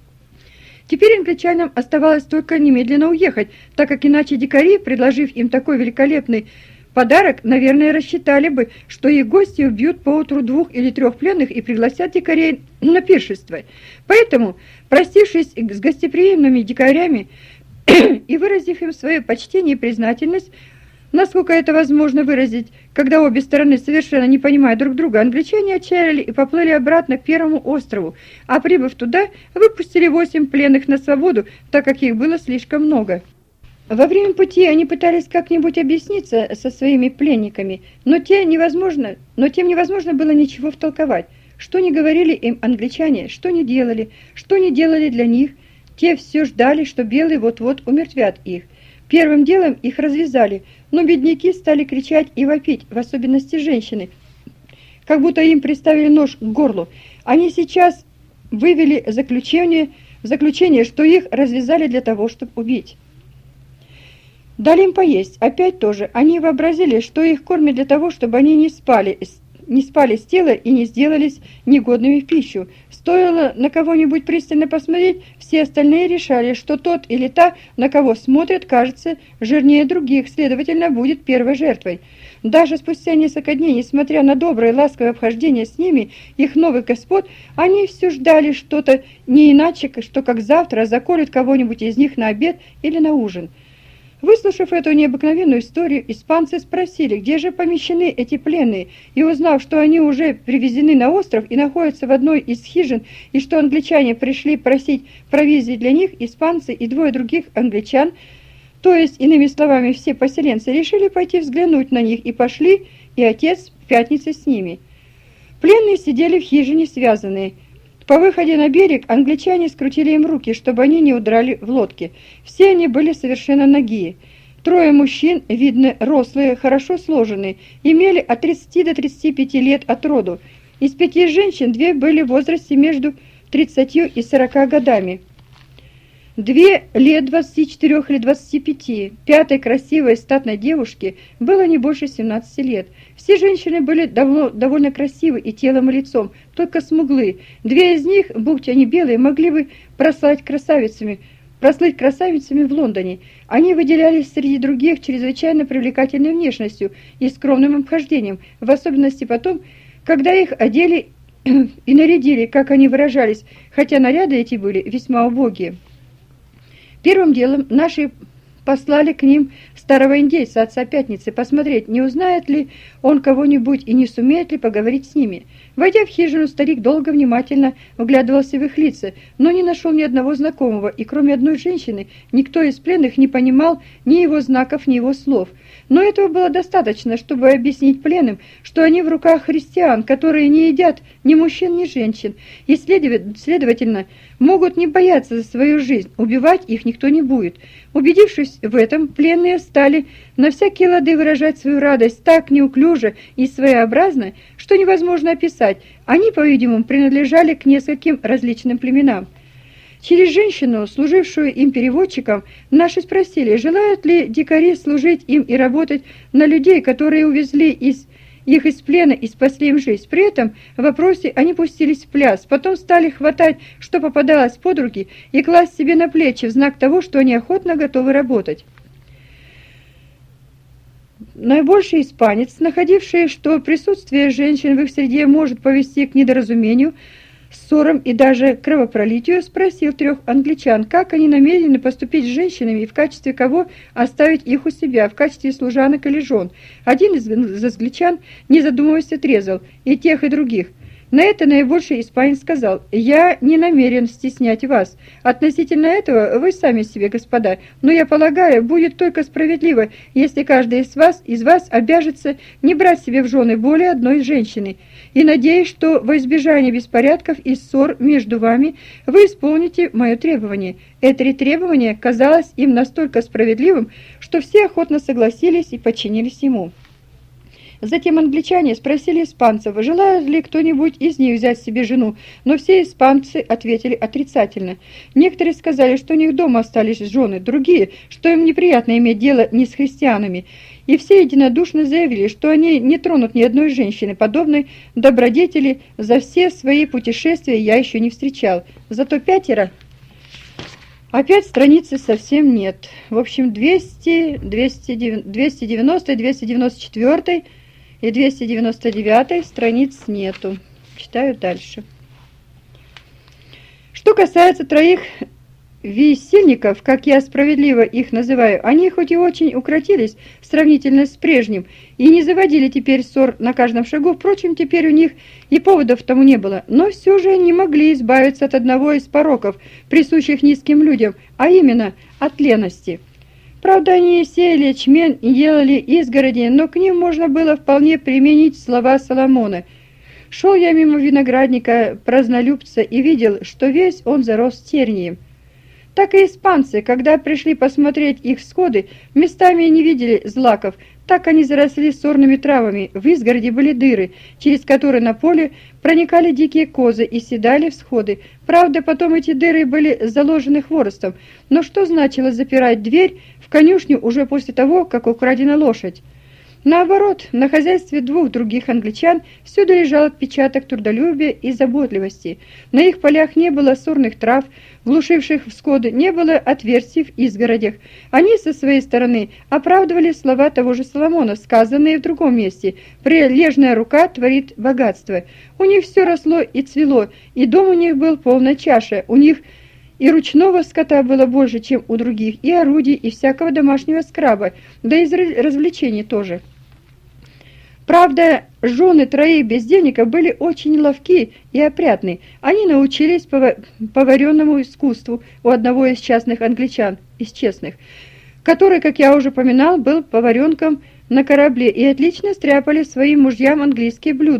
Теперь англичанам оставалось только немедленно уехать, так как иначе дикари, предложив им такой великолепный подарок, наверное, рассчитали бы, что их гости убьют поутру 2 или 3 пленных и пригласят дикарей на пиршество. Поэтому, простившись с гостеприимными дикарями и выразив им свое почтение и признательность, насколько это возможно выразить, когда обе стороны совершенно не понимают друг друга, англичане отчаяли и поплыли обратно к первому острову, а прибыв туда, выпустили 8 пленных на свободу, так как их было слишком много. Во время пути они пытались как-нибудь объясниться со своими пленниками, но тем невозможно было ничего втолковать. Что ни говорили им англичане, что ни делали для них, те все ждали, что белые вот-вот умертвят их. Первым делом их развязали, но бедняки стали кричать и вопить, в особенности женщины, как будто им приставили нож к горлу. Они сейчас вывели заключение, что их развязали для того, чтобы убить. Дали им поесть, опять тоже. Они вообразили, что их кормят для того, чтобы они не спали с тела и не сделались негодными в пищу. Стоило на кого-нибудь пристально посмотреть, все остальные решали, что тот или та, на кого смотрят, кажется жирнее других, следовательно, будет первой жертвой. Даже спустя несколько дней, несмотря на доброе и ласковое обхождение с ними, их новых господ, они все ждали что-то не иначе, что как завтра заколют кого-нибудь из них на обед или на ужин. Выслушав эту необыкновенную историю, испанцы спросили, где же помещены эти пленные, и узнав, что они уже привезены на остров и находятся в одной из хижин, и что англичане пришли просить провизии для них, испанцы и 2 других англичан, то есть, иными словами, все поселенцы, решили пойти взглянуть на них, и пошли, и отец в пятницу с ними. Пленные сидели в хижине связанные. По выходе на берег англичане скрутили им руки, чтобы они не удрали в лодке. Все они были совершенно нагие. Трое мужчин, видно, рослые, хорошо сложенные, имели от 30 до 35 лет от роду. Из 5 женщин 2 были в возрасте между 30 и 40 годами. 2 лет 24 или 25. Пятой красивой статной девушке было не больше 17 лет. Все женщины были довольно красивы и телом, и лицом, только смуглые. 2 из них, будь они белые, могли бы прослыть красавицами в Лондоне. Они выделялись среди других чрезвычайно привлекательной внешностью и скромным обхождением, в особенности потом, когда их одели и нарядили, как они выражались, хотя наряды эти были весьма убогие. Первым делом наши послали к ним старого индейца, отца Пятницы, посмотреть, не узнает ли он кого-нибудь и не сумеет ли поговорить с ними. Войдя в хижину, старик долго внимательно вглядывался в их лица, но не нашел ни одного знакомого, и кроме одной женщины никто из пленных не понимал ни его знаков, ни его слов. Но этого было достаточно, чтобы объяснить пленным, что они в руках христиан, которые не едят ни мужчин, ни женщин, и, следовательно, могут не бояться за свою жизнь, убивать их никто не будет. Убедившись в этом, пленные стали на всякие лады выражать свою радость так неуклюже и своеобразно, что невозможно описать. Они, по-видимому, принадлежали к нескольким различным племенам. Через женщину, служившую им переводчиком, наши спросили, желают ли дикари служить им и работать на людей, которые увезли их из плена и спасли им жизнь. При этом в вопросе они пустились в пляс, потом стали хватать, что попадалось под руки, и класть себе на плечи в знак того, что они охотно готовы работать. Наибольший испанец, находивший, что присутствие женщин в их среде может повести к недоразумению, ссорам и даже кровопролитию, спросил 3 англичан, как они намерены поступить с женщинами и в качестве кого оставить их у себя, в качестве служанок или жен. Один из англичан, не задумываясь, отрезал и тех, и других. На это наибольший испанец сказал: «Я не намерен стеснять вас. Относительно этого вы сами себе, господа, но я полагаю, будет только справедливо, если каждый из вас обяжется не брать себе в жены более одной женщины. И надеюсь, что во избежание беспорядков и ссор между вами вы исполните мое требование». Это требование казалось им настолько справедливым, что все охотно согласились и подчинились ему. Затем англичане спросили испанцев, желает ли кто-нибудь из них взять себе жену, но все испанцы ответили отрицательно. Некоторые сказали, что у них дома остались жены, другие, что им неприятно иметь дело не с христианами, и все единодушно заявили, что они не тронут ни одной женщины, подобной добродетели за все свои путешествия я еще не встречал. Зато 5. Опять страницы совсем нет. В общем, 200, 290, 294 и 299 страниц нету. Читаю дальше. Что касается 3 весельников, как я справедливо их называю, они хоть и очень укротились сравнительно с прежним и не заводили теперь ссор на каждом шагу, впрочем, теперь у них и поводов тому не было, но все же не могли избавиться от одного из пороков, присущих низким людям, а именно от лености. Правда, они сеяли ячмень и делали изгороди, но к ним можно было вполне применить слова Соломона. «Шел я мимо виноградника празднолюбца и видел, что весь он зарос тернием». Так и испанцы, когда пришли посмотреть их всходы, местами не видели злаков, так они заросли сорными травами, в изгороди были дыры, через которые на поле проникали дикие козы и седали всходы. Правда, потом эти дыры были заложены хворостом, но что значило запирать дверь в конюшню уже после того, как украдена лошадь? Наоборот, на хозяйстве 2 других англичан всюду лежал отпечаток трудолюбия и заботливости. На их полях не было сорных трав, глушивших всходы, не было отверстий в изгородях. Они со своей стороны оправдывали слова того же Соломона, сказанные в другом месте: «Прилежная рука творит богатство». У них все росло и цвело, и дом у них был полная чаша, у них и ручного скота было больше, чем у других, и орудий, и всякого домашнего скраба, да и развлечений тоже. Правда, жены 3 бездельников были очень ловки и опрятны. Они научились поваренному искусству у одного из частных англичан, из честных, который, как я уже поминал, был поваренком на корабле, и отлично стряпали своим мужьям английские блюда, в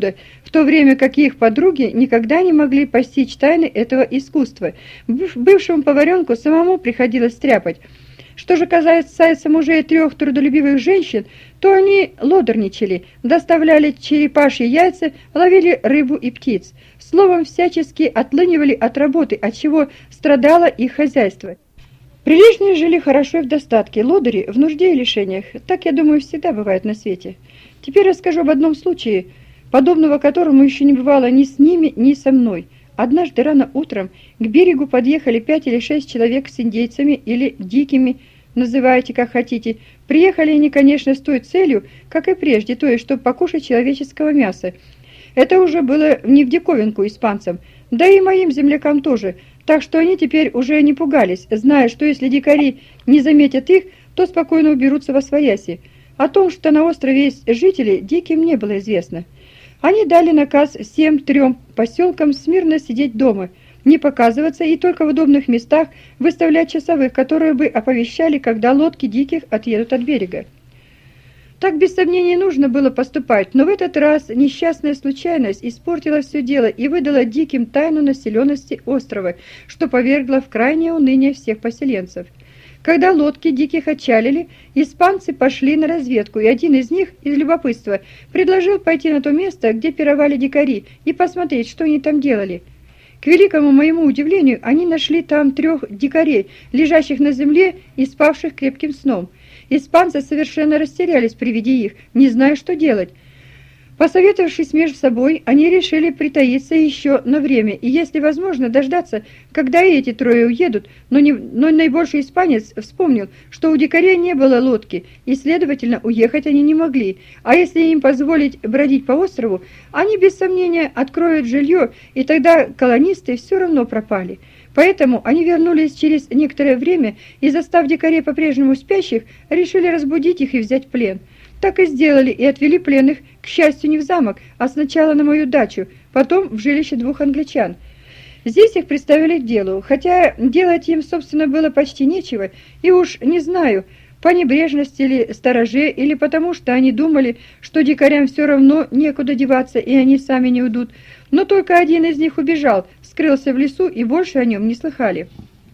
в то время как их подруги никогда не могли постичь тайны этого искусства. Бывшему поваренку самому приходилось стряпать. Что же касается мужей 3 трудолюбивых женщин, то они лодорничали, доставляли черепашьи яйца, ловили рыбу и птиц. Словом, всячески отлынивали от работы, отчего страдало их хозяйство. Приличные жили хорошо и в достатке, лодыри в нужде и лишениях. Так, я думаю, всегда бывает на свете. Теперь расскажу об одном случае, подобного которому еще не бывало ни с ними, ни со мной. Однажды рано утром к берегу подъехали 5 или 6 человек с индейцами или дикими, называйте как хотите. Приехали они, конечно, с той целью, как и прежде, то есть, чтобы покушать человеческого мяса. Это уже было не в диковинку испанцам, да и моим землякам тоже, так что они теперь уже не пугались, зная, что если дикари не заметят их, то спокойно уберутся восвояси. О том, что на острове есть жители, диким не было известно. Они дали наказ всем 3 поселкам смирно сидеть дома, не показываться и только в удобных местах выставлять часовых, которые бы оповещали, когда лодки диких отъедут от берега. Так без сомнений нужно было поступать, но в этот раз несчастная случайность испортила все дело и выдала диким тайну населенности острова, что повергло в крайнее уныние всех поселенцев. Когда лодки диких отчалили, испанцы пошли на разведку, и один из них, из любопытства, предложил пойти на то место, где пировали дикари, и посмотреть, что они там делали. К великому моему удивлению, они нашли там 3 дикарей, лежащих на земле и спавших крепким сном. Испанцы совершенно растерялись при виде их, не зная, что делать. Посоветовавшись между собой, они решили притаиться еще на время, и, если возможно, дождаться, когда и эти 3 уедут, но наибольший испанец вспомнил, что у дикарей не было лодки, и, следовательно, уехать они не могли, а если им позволить бродить по острову, они, без сомнения, откроют жилье, и тогда колонисты все равно пропали. Поэтому они вернулись через некоторое время и, застав дикарей по-прежнему спящих, решили разбудить их и взять в плен. Так и сделали, и отвели пленных, к счастью, не в замок, а сначала на мою дачу, потом в жилище 2 англичан. Здесь их представили к делу, хотя делать им, собственно, было почти нечего, и уж не знаю, по небрежности или стороже, или потому что они думали, что дикарям все равно некуда деваться, и они сами не уйдут, но только один из них убежал, скрылся в лесу, и больше о нем не слыхали.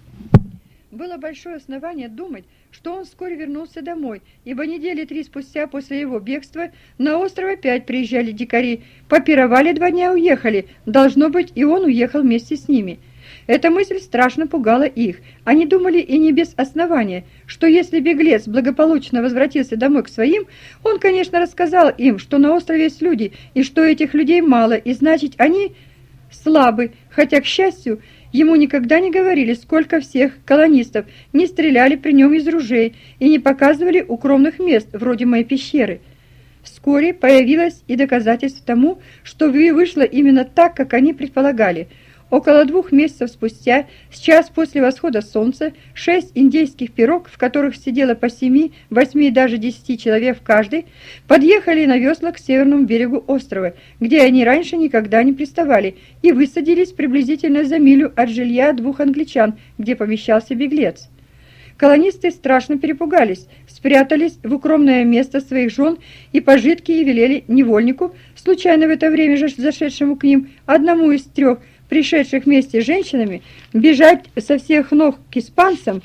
Было большое основание думать, что он вскоре вернулся домой, ибо недели 3 спустя после его бегства на остров опять приезжали дикари, попировали 2 дня, уехали, должно быть, и он уехал вместе с ними. Эта мысль страшно пугала их. Они думали, и не без основания, что если беглец благополучно возвратился домой к своим, он, конечно, рассказал им, что на острове есть люди, и что этих людей мало, и значит, они слабы, хотя, к счастью, ему никогда не говорили, сколько всех колонистов не стреляли при нем из ружей и не показывали укромных мест, вроде моей пещеры. Вскоре появилось и доказательство тому, что вышло именно так, как они предполагали. Около 2 месяцев спустя, с час после восхода солнца, 6 индейских пирог, в которых сидело по 7, 8 и даже 10 человек в каждой, подъехали на веслах к северному берегу острова, где они раньше никогда не приставали, и высадились приблизительно за милю от жилья 2 англичан, где помещался беглец. Колонисты страшно перепугались, спрятались в укромное место своих жен и пожитки и велели невольнику, случайно в это время же зашедшему к ним, одному из 3 пришедших вместе с женщинами, бежать со всех ног к испанцам,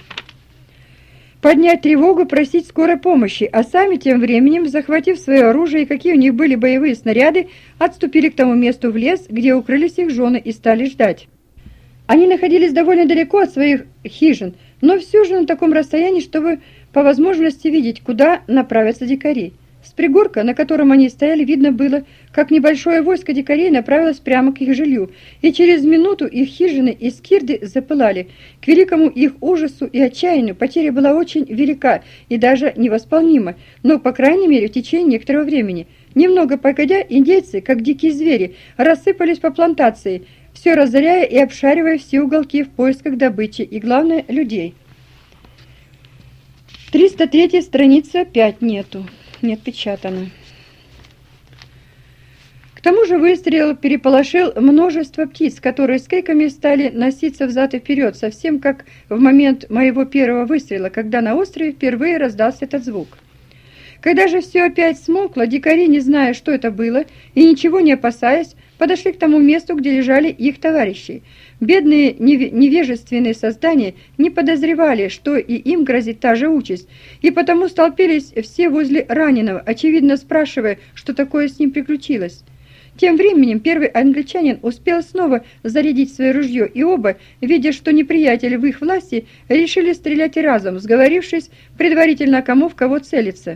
поднять тревогу, просить скорой помощи, а сами тем временем, захватив свое оружие и какие у них были боевые снаряды, отступили к тому месту в лес, где укрылись их жены, и стали ждать. Они находились довольно далеко от своих хижин, но все же на таком расстоянии, чтобы по возможности видеть, куда направятся дикари. С пригорка, на котором они стояли, видно было, как небольшое войско дикарей направилось прямо к их жилью, и через минуту их хижины и скирды запылали. К великому их ужасу и отчаянию потеря была очень велика и даже невосполнима, но, по крайней мере, в течение некоторого времени. Немного погодя, индейцы, как дикие звери, рассыпались по плантации, все разоряя и обшаривая все уголки в поисках добычи и, главное, людей. 303 страница, опять нету. Не отпечатано. К тому же выстрел переполошил множество птиц, которые с криками стали носиться взад и вперед, совсем как в момент моего первого выстрела, когда на острове впервые раздался этот звук. Когда же все опять смолкло, дикари, не зная, что это было, и ничего не опасаясь, подошли к тому месту, где лежали их товарищи. Бедные невежественные создания не подозревали, что и им грозит та же участь, и потому столпились все возле раненого, очевидно спрашивая, что такое с ним приключилось. Тем временем первый англичанин успел снова зарядить свое ружье, и оба, видя, что неприятели в их власти, решили стрелять разом, сговорившись предварительно, кому в кого целиться.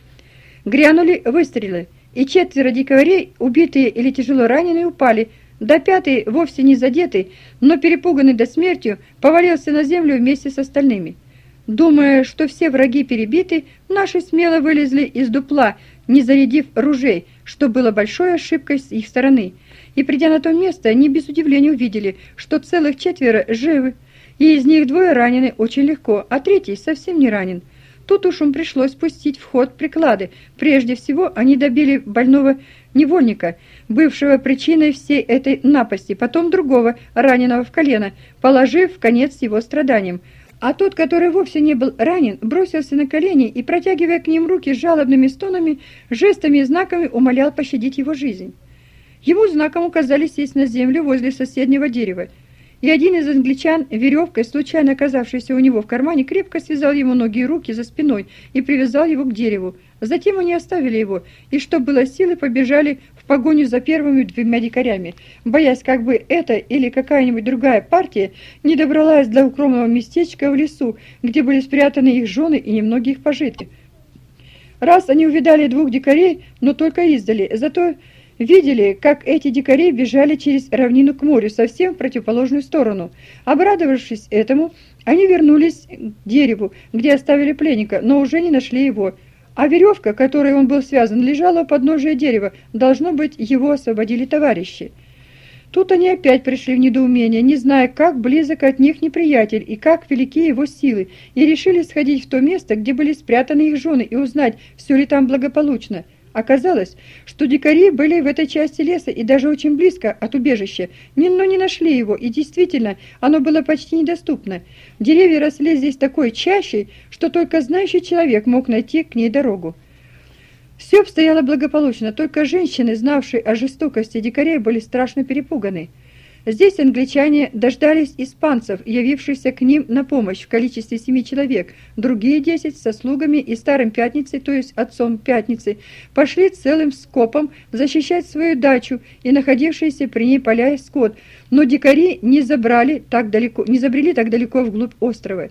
Грянули выстрелы, и 4 дикарей, убитые или тяжело раненые, упали, да 5-й, вовсе не задетый, но перепуганный до смерти, повалился на землю вместе с остальными. Думая, что все враги перебиты, наши смело вылезли из дупла, не зарядив ружей, что было большой ошибкой с их стороны. И придя на то место, они без удивления увидели, что целых 4 живы, и из них 2 ранены очень легко, а 3-й совсем не ранен. Тут уж им пришлось пустить в ход приклады. Прежде всего они добили больного невольника, бывшего причиной всей этой напасти, потом другого, раненого в колено, положив конец его страданиям. А тот, который вовсе не был ранен, бросился на колени и, протягивая к ним руки с жалобными стонами, жестами и знаками умолял пощадить его жизнь. Ему знаком указали сесть на землю возле соседнего дерева, и один из англичан, веревкой, случайно оказавшейся у него в кармане, крепко связал ему ноги и руки за спиной и привязал его к дереву. Затем они оставили его, и, что было силы, побежали в погоню за первыми 2 дикарями, боясь, как бы эта или какая-нибудь другая партия не добралась до укромного местечка в лесу, где были спрятаны их жены и немногие их пожитки. Раз они увидали 2 дикарей, но только издали, зато видели, как эти дикари бежали через равнину к морю, совсем в противоположную сторону. Обрадовавшись этому, они вернулись к дереву, где оставили пленника, но уже не нашли его. А веревка, которой он был связан, лежала у подножия дерева. Должно быть, его освободили товарищи. Тут они опять пришли в недоумение, не зная, как близок от них неприятель и как велики его силы, и решили сходить в то место, где были спрятаны их жены, и узнать, все ли там благополучно. Оказалось, что дикари были в этой части леса и даже очень близко от убежища, но не нашли его, и действительно, оно было почти недоступно. Деревья росли здесь такой чащей, что только знающий человек мог найти к ней дорогу. Все обстояло благополучно, только женщины, знавшие о жестокости дикарей, были страшно перепуганы. Здесь англичане дождались испанцев, явившихся к ним на помощь в количестве 7 человек. Другие 10 со слугами и старым Пятницей, то есть отцом Пятницы, пошли целым скопом защищать свою дачу и находившиеся при ней поля и скот, но дикари не забрели так далеко вглубь острова.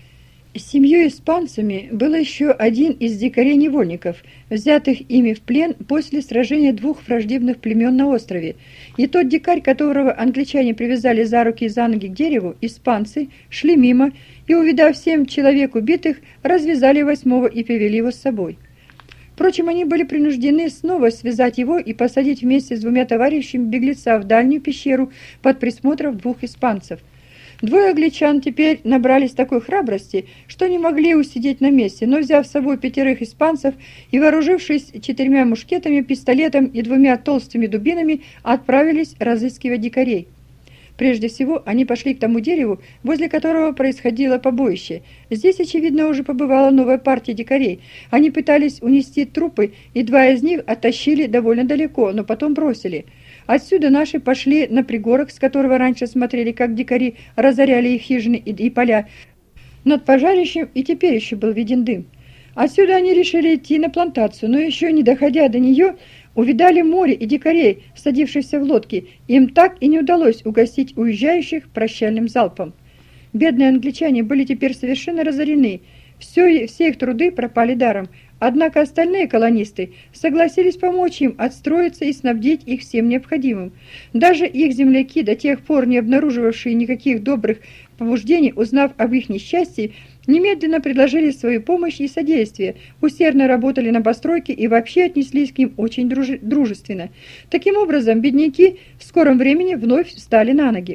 С 7 испанцами был еще один из дикарей-невольников, взятых ими в плен после сражения 2 враждебных племен на острове. И тот дикарь, которого англичане привязали за руки и за ноги к дереву, испанцы шли мимо и, увидав 7 человек убитых, развязали 8-го и привели его с собой. Впрочем, они были принуждены снова связать его и посадить вместе с 2 товарищами беглеца в дальнюю пещеру под присмотром 2 испанцев. 2 англичан теперь набрались такой храбрости, что не могли усидеть на месте, но, взяв с собой 5 испанцев и вооружившись 4 мушкетами, пистолетом и 2 толстыми дубинами, отправились разыскивать дикарей. Прежде всего, они пошли к тому дереву, возле которого происходило побоище. Здесь, очевидно, уже побывала новая партия дикарей. Они пытались унести трупы, и 2 из них оттащили довольно далеко, но потом бросили. Отсюда наши пошли на пригорок, с которого раньше смотрели, как дикари разоряли их хижины и поля. Над пожарищем и теперь еще был виден дым. Отсюда они решили идти на плантацию, но еще не доходя до нее, увидали море и дикарей, садившихся в лодки. Им так и не удалось угостить уезжающих прощальным залпом. Бедные англичане были теперь совершенно разорены. Все их труды пропали даром. Однако остальные колонисты согласились помочь им отстроиться и снабдить их всем необходимым. Даже их земляки, до тех пор не обнаруживавшие никаких добрых побуждений, узнав об их несчастье, немедленно предложили свою помощь и содействие, усердно работали на постройке и вообще отнеслись к ним очень дружественно. Таким образом, бедняки в скором времени вновь встали на ноги.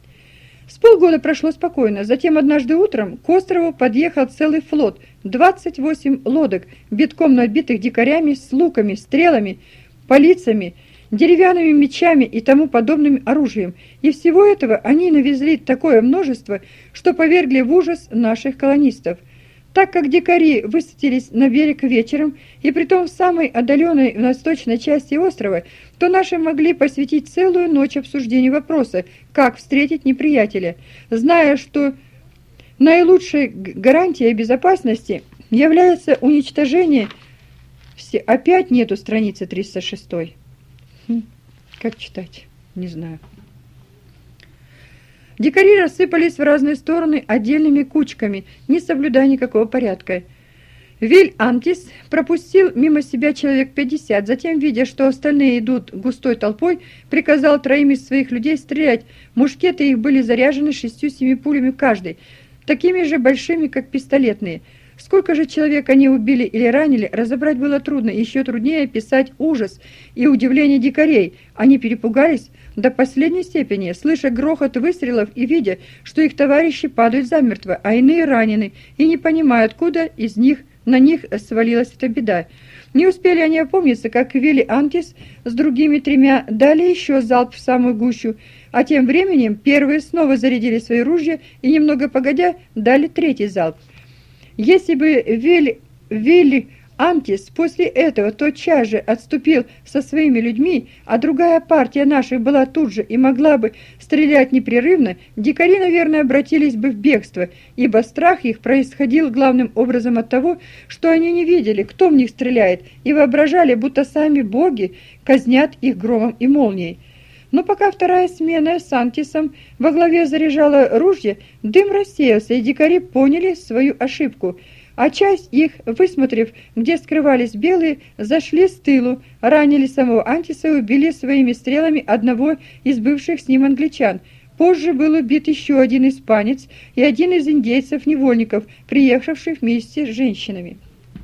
С полгода прошло спокойно, затем однажды утром к острову подъехал целый флот, 28 лодок, битком набитых дикарями с луками, стрелами, палицами, деревянными мечами и тому подобным оружием. И всего этого они навезли такое множество, что повергли в ужас наших колонистов. Так как дикари высадились на берег вечером, и притом в самой отдаленной восточной части острова, то наши могли посвятить целую ночь обсуждению вопроса, как встретить неприятеля, зная, что наилучшей гарантией безопасности является уничтожение... Опять нету страницы 306. Как читать? Не знаю. Дикари рассыпались в разные стороны отдельными кучками, не соблюдая никакого порядка. Виль-Антис пропустил мимо себя человек 50, затем, видя, что остальные идут густой толпой, приказал 3 из своих людей стрелять. Мушкеты их были заряжены 6-7 пулями каждый, такими же большими, как пистолетные. Сколько же человек они убили или ранили, разобрать было трудно, еще труднее описать ужас и удивление дикарей. Они перепугались до последней степени, слыша грохот выстрелов и видя, что их товарищи падают замертво, а иные ранены, и не понимая, откуда на них свалилась эта беда. Не успели они опомниться, как Вилли-Антис с другими 3 дали еще залп в самую гущу, а тем временем первые снова зарядили свои ружья и, немного погодя, дали 3-й залп. Если бы Вилли-Антис после этого тотчас же отступил со своими людьми, а другая партия наших была тут же и могла бы стрелять непрерывно, дикари, наверное, обратились бы в бегство, ибо страх их происходил главным образом от того, что они не видели, кто в них стреляет, и воображали, будто сами боги казнят их громом и молнией. Но пока вторая смена с Антисом во главе заряжала ружья, дым рассеялся, и дикари поняли свою ошибку. А часть их, высмотрев, где скрывались белые, зашли с тылу, ранили самого Антиса и убили своими стрелами одного из бывших с ним англичан. Позже был убит еще 1 испанец и 1 из индейцев-невольников, приехавших вместе с женщинами.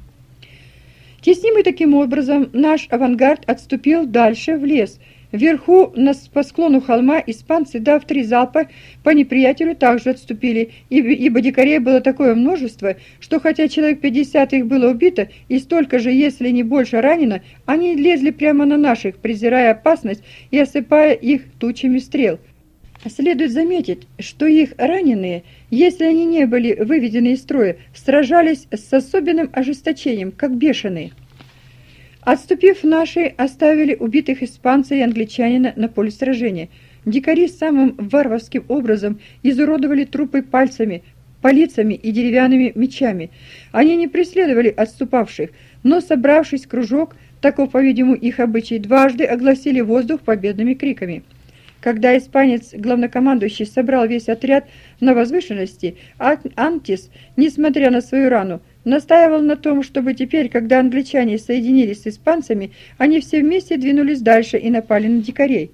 Теснимый таким образом, наш авангард отступил дальше в лес. Вверху, по склону холма, испанцы, дав 3 залпа по неприятелю, также отступили, ибо дикарей было такое множество, что хотя человек 50 их было убито и столько же, если не больше, ранено, они лезли прямо на наших, презирая опасность и осыпая их тучами стрел. Следует заметить, что их раненые, если они не были выведены из строя, сражались с особенным ожесточением, как бешеные. Отступив, наши оставили убитых испанца и англичанина на поле сражения. Дикари самым варварским образом изуродовали трупы пальцами, палицами и деревянными мечами. Они не преследовали отступавших, но, собравшись в кружок, таков, по-видимому, их обычай, дважды огласили воздух победными криками. Когда испанец, главнокомандующий, собрал весь отряд на возвышенности, Антис, несмотря на свою рану, настаивал на том, чтобы теперь, когда англичане соединились с испанцами, они все вместе двинулись дальше и напали на дикарей.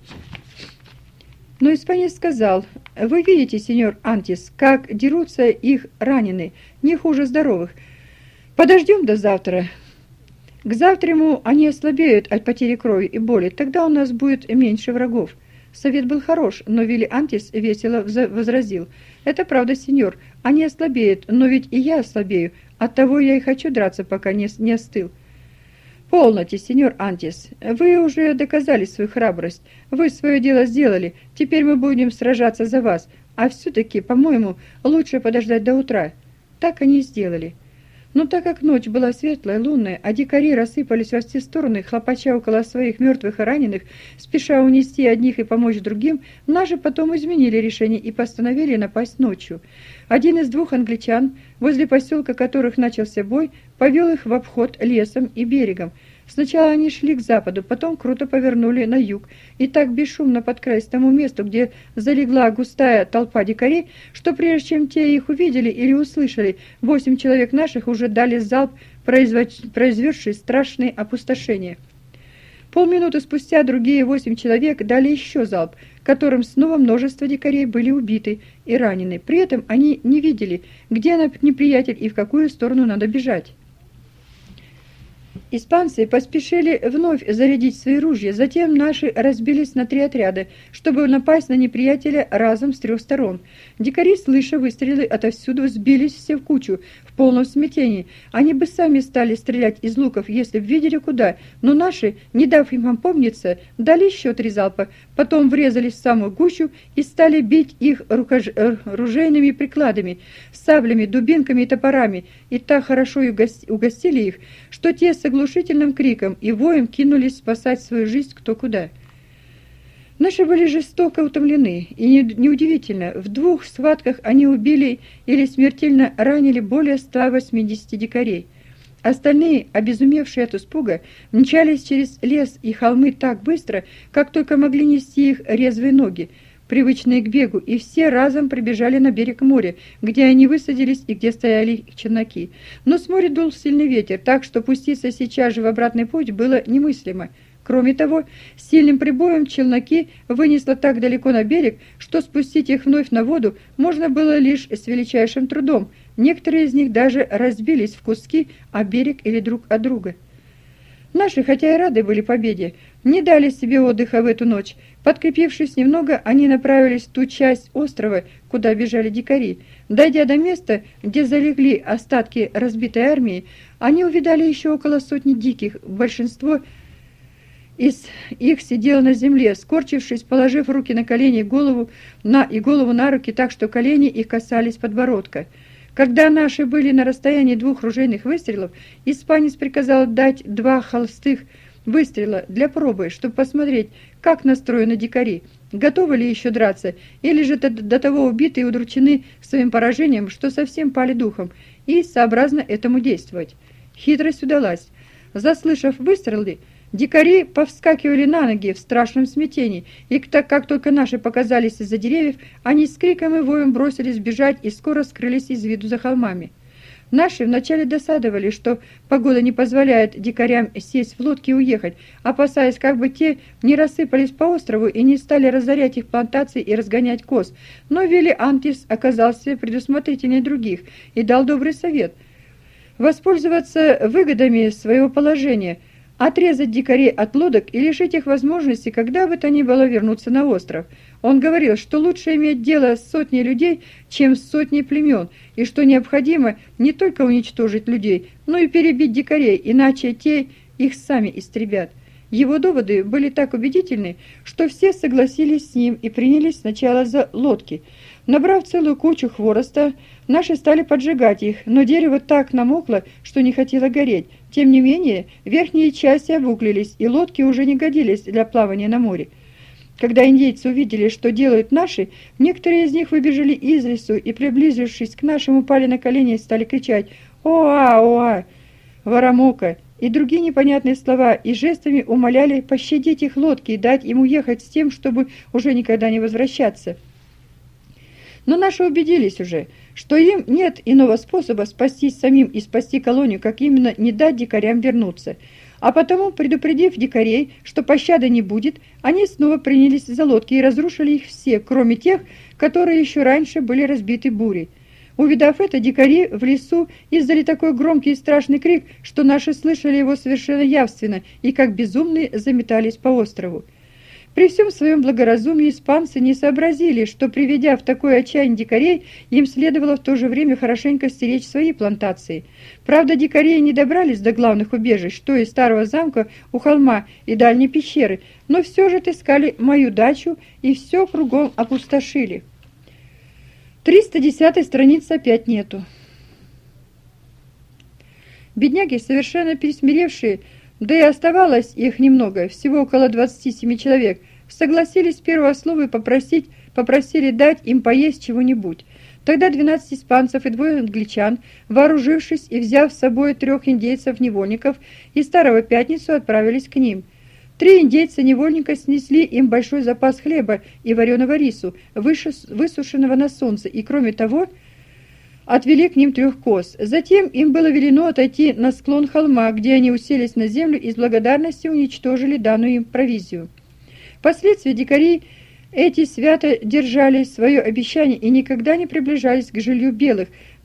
Но испанец сказал: «Вы видите, сеньор Антис, как дерутся их раненые, не хуже здоровых. Подождем до завтра. К завтраму они ослабеют от потери крови и боли, тогда у нас будет меньше врагов». Совет был хорош, но Вилли-Антис весело возразил: «Это правда, сеньор, они ослабеют, но ведь и я ослабею, оттого я и хочу драться, пока не остыл». «Полноте, сеньор Антис, вы уже доказали свою храбрость, вы свое дело сделали, теперь мы будем сражаться за вас, а все-таки, по-моему, лучше подождать до утра». Так они и сделали. Но так как ночь была светлая, лунная, а дикари рассыпались во все стороны, хлопача около своих мертвых и раненых, спеша унести одних и помочь другим, наши потом изменили решение и постановили напасть ночью. 1 из 2 англичан, возле поселка которых начался бой, повел их в обход лесом и берегом. Сначала они шли к западу, потом круто повернули на юг и так бесшумно подкрались к тому месту, где залегла густая толпа дикарей, что прежде чем те их увидели или услышали, 8 человек наших уже дали залп, произведший страшные опустошения. Полминуты спустя другие 8 человек дали еще залп, которым снова множество дикарей были убиты и ранены. При этом они не видели, где неприятель и в какую сторону надо бежать. Испанцы поспешили вновь зарядить свои ружья, затем наши разбились на 3 отряда, чтобы напасть на неприятеля разом с 3 сторон. Дикари, слыша выстрелы отовсюду, сбились все в кучу, в полном смятении. Они бы сами стали стрелять из луков, если б видели куда, но наши, не дав им опомниться, дали еще 3 залпа, потом врезались в самую гущу и стали бить их ружейными прикладами, саблями, дубинками и топорами, и так хорошо угостили их, что те с оглушительным криком и воем кинулись спасать свою жизнь кто куда. Наши были жестоко утомлены, и неудивительно, в 2 схватках они убили или смертельно ранили более 180 дикарей. Остальные, обезумевшие от испуга, мчались через лес и холмы так быстро, как только могли нести их резвые ноги, привычные к бегу, и все разом прибежали на берег моря, где они высадились и где стояли их челноки. Но с моря дул сильный ветер, так что пуститься сейчас же в обратный путь было немыслимо. Кроме того, сильным прибоем челноки вынесло так далеко на берег, что спустить их вновь на воду можно было лишь с величайшим трудом. Некоторые из них даже разбились в куски о берег или друг от друга. Наши, хотя и рады были победе, не дали себе отдыха в эту ночь. Подкрепившись немного, они направились в ту часть острова, куда бежали дикари. Дойдя до места, где залегли остатки разбитой армии, они увидали еще около 100 диких. Большинство из их сидело на земле, скорчившись, положив руки на колени и голову на руки, так что колени их касались подбородка. Когда наши были на расстоянии 2 ружейных выстрелов, испанец приказал дать 2 холостых выстрела для пробы, чтобы посмотреть, как настроены дикари, готовы ли еще драться, или же до того убиты и удручены своим поражением, что совсем пали духом, и сообразно этому действовать. Хитрость удалась. Заслышав выстрелы, дикари повскакивали на ноги в страшном смятении, и как только наши показались из-за деревьев, они с криком и воем бросились бежать и скоро скрылись из виду за холмами. Наши вначале досадовали, что погода не позволяет дикарям сесть в лодки и уехать, опасаясь, как бы те не рассыпались по острову и не стали разорять их плантации и разгонять коз. Но Вилли Антис оказался предусмотрительнее других и дал добрый совет – воспользоваться выгодами своего положения – отрезать дикарей от лодок и лишить их возможности, когда бы то ни было, вернуться на остров. Он говорил, что лучше иметь дело с 100 людей, чем с 100 племен, и что необходимо не только уничтожить людей, но и перебить дикарей, иначе те их сами истребят. Его доводы были так убедительны, что все согласились с ним и принялись сначала за лодки. Набрав целую кучу хвороста, наши стали поджигать их, но дерево так намокло, что не хотело гореть. Тем не менее, верхние части обуглились, и лодки уже не годились для плавания на море. Когда индейцы увидели, что делают наши, некоторые из них выбежали из лесу и, приблизившись к нашим, упали на колени и стали кричать «Оа, оа, Варамока!» и другие непонятные слова, и жестами умоляли пощадить их лодки и дать им уехать с тем, чтобы уже никогда не возвращаться. Но наши убедились уже, что им нет иного способа спастись самим и спасти колонию, как именно не дать дикарям вернуться. А потому, предупредив дикарей, что пощады не будет, они снова принялись за лодки и разрушили их все, кроме тех, которые еще раньше были разбиты бурей. Увидав это, дикари в лесу издали такой громкий и страшный крик, что наши слышали его совершенно явственно и как безумные заметались по острову. При всем своем благоразумии испанцы не сообразили, что, приведя в такое отчаяние дикарей, им следовало в то же время хорошенько стеречь свои плантации. Правда, дикари не добрались до главных убежищ, то есть старого замка у холма и дальней пещеры, но все же отыскали мою дачу и все кругом опустошили. 310-й страницы опять нету. Бедняги, совершенно пересмиревшие, да и оставалось их немного, всего около 27 человек, согласились с первого слова и попросили дать им поесть чего-нибудь. Тогда 12 испанцев и 2 англичан, вооружившись и взяв с собой 3 индейцев-невольников и Старого Пятницу, отправились к ним. 3 индейца-невольника снесли им большой запас хлеба и вареного рису, высушенного на солнце, и, кроме того, отвели к ним 3 коз. Затем им было велено отойти на склон холма, где они уселись на землю и с благодарностью уничтожили данную им провизию. Впоследствии дикари эти свято держали свое обещание и никогда не приближались к жилью белых,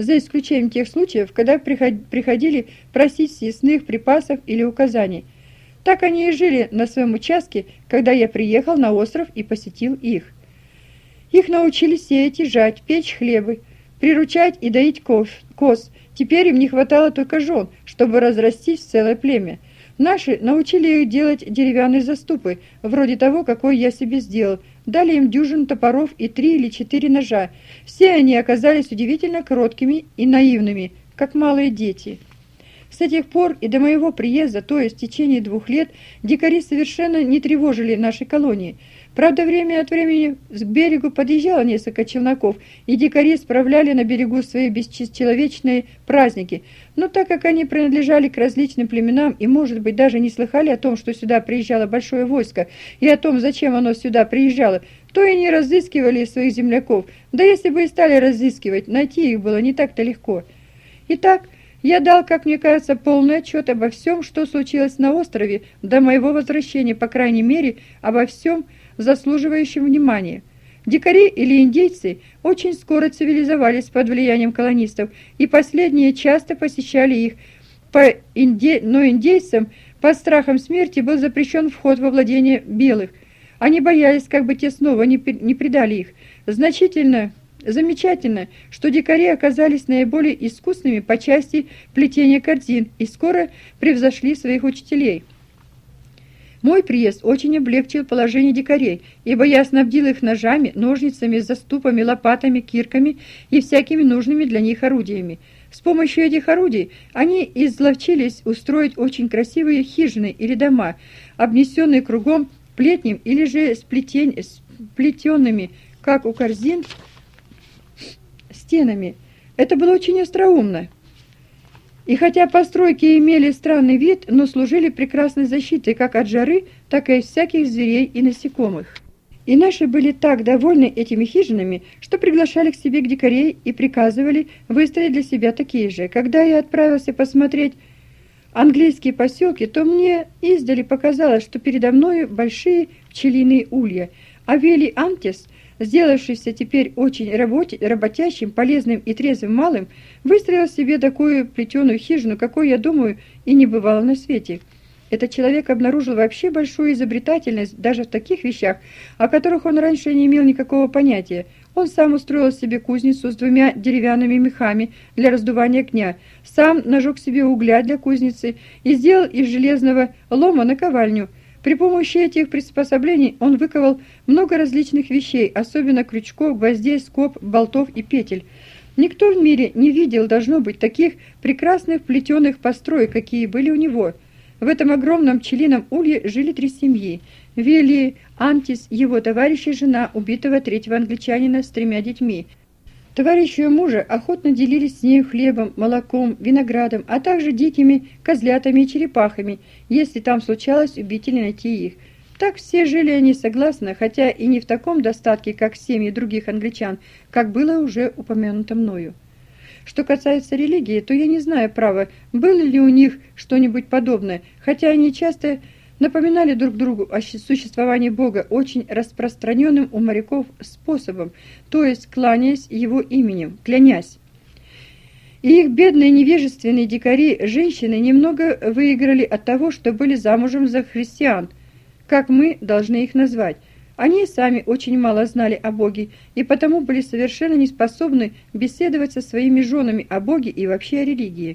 за исключением тех случаев, когда приходили просить съестных припасов или указаний. Так они и жили на своем участке, когда я приехал на остров и посетил их. Их научили сеять и жать, печь хлебы, приручать и доить коз. Теперь им не хватало только жен, чтобы разрастись в целое племя. Наши научили их делать деревянные заступы, вроде того, какой я себе сделал. Дали им дюжину топоров и 3 или 4 ножа. Все они оказались удивительно кроткими и наивными, как малые дети. С тех пор и до моего приезда, то есть в течение 2 лет, дикари совершенно не тревожили нашей колонии. Правда, время от времени к берегу подъезжало несколько челноков, и дикари справляли на берегу свои бесчеловечные праздники. Но так как они принадлежали к различным племенам и, может быть, даже не слыхали о том, что сюда приезжало большое войско, и о том, зачем оно сюда приезжало, то и не разыскивали своих земляков. Да если бы и стали разыскивать, найти их было не так-то легко. Итак, я дал, как мне кажется, полный отчет обо всем, что случилось на острове до моего возвращения, по крайней мере, обо всем, заслуживающим внимания. Дикари или индейцы очень скоро цивилизовались под влиянием колонистов, и последние часто посещали их, но индейцам под страхом смерти был запрещен вход во владение белых. Они боялись, как бы те снова не предали их. Замечательно, что дикари оказались наиболее искусными по части плетения корзин и скоро превзошли своих учителей. Мой приезд очень облегчил положение дикарей, ибо я снабдил их ножами, ножницами, заступами, лопатами, кирками и всякими нужными для них орудиями. С помощью этих орудий они изловчились устроить очень красивые хижины или дома, обнесенные кругом плетнем или же сплетенными, как у корзин, стенами. Это было очень остроумно. И хотя постройки имели странный вид, но служили прекрасной защитой как от жары, так и от всяких зверей и насекомых. И наши были так довольны этими хижинами, что приглашали к себе дикарей и приказывали выстроить для себя такие же. Когда я отправился посмотреть английские поселки, то мне издали показалось, что передо мною большие пчелиные улья, а Вилли Антис, сделавшийся теперь очень работящим, полезным и трезвым малым, выстроил себе такую плетеную хижину, какой, я думаю, и не бывало на свете. Этот человек обнаружил вообще большую изобретательность даже в таких вещах, о которых он раньше не имел никакого понятия. Он сам устроил себе кузницу с 2 деревянными мехами для раздувания огня, сам нажег себе угля для кузницы и сделал из железного лома наковальню. При помощи этих приспособлений он выковал много различных вещей, особенно крючков, гвоздей, скоб, болтов и петель. Никто в мире не видел, должно быть, таких прекрасных плетеных построек, какие были у него. В этом огромном пчелином улье жили 3 семьи. Вилли Антис, его товарищ и жена, убитого 3-го англичанина с 3 детьми. Товарищи ее мужа охотно делились с нею хлебом, молоком, виноградом, а также дикими козлятами и черепахами, если там случалось убить или найти их. Так все жили они согласно, хотя и не в таком достатке, как семьи других англичан, как было уже упомянуто мною. Что касается религии, то я не знаю, право, было ли у них что-нибудь подобное, хотя они часто напоминали друг другу о существовании Бога очень распространенным у моряков способом, то есть кланяясь его именем, клянясь. И их бедные невежественные дикари, женщины, немного выиграли от того, что были замужем за христиан, как мы должны их назвать. Они сами очень мало знали о Боге, и потому были совершенно не способны беседовать со своими женами о Боге и вообще о религии.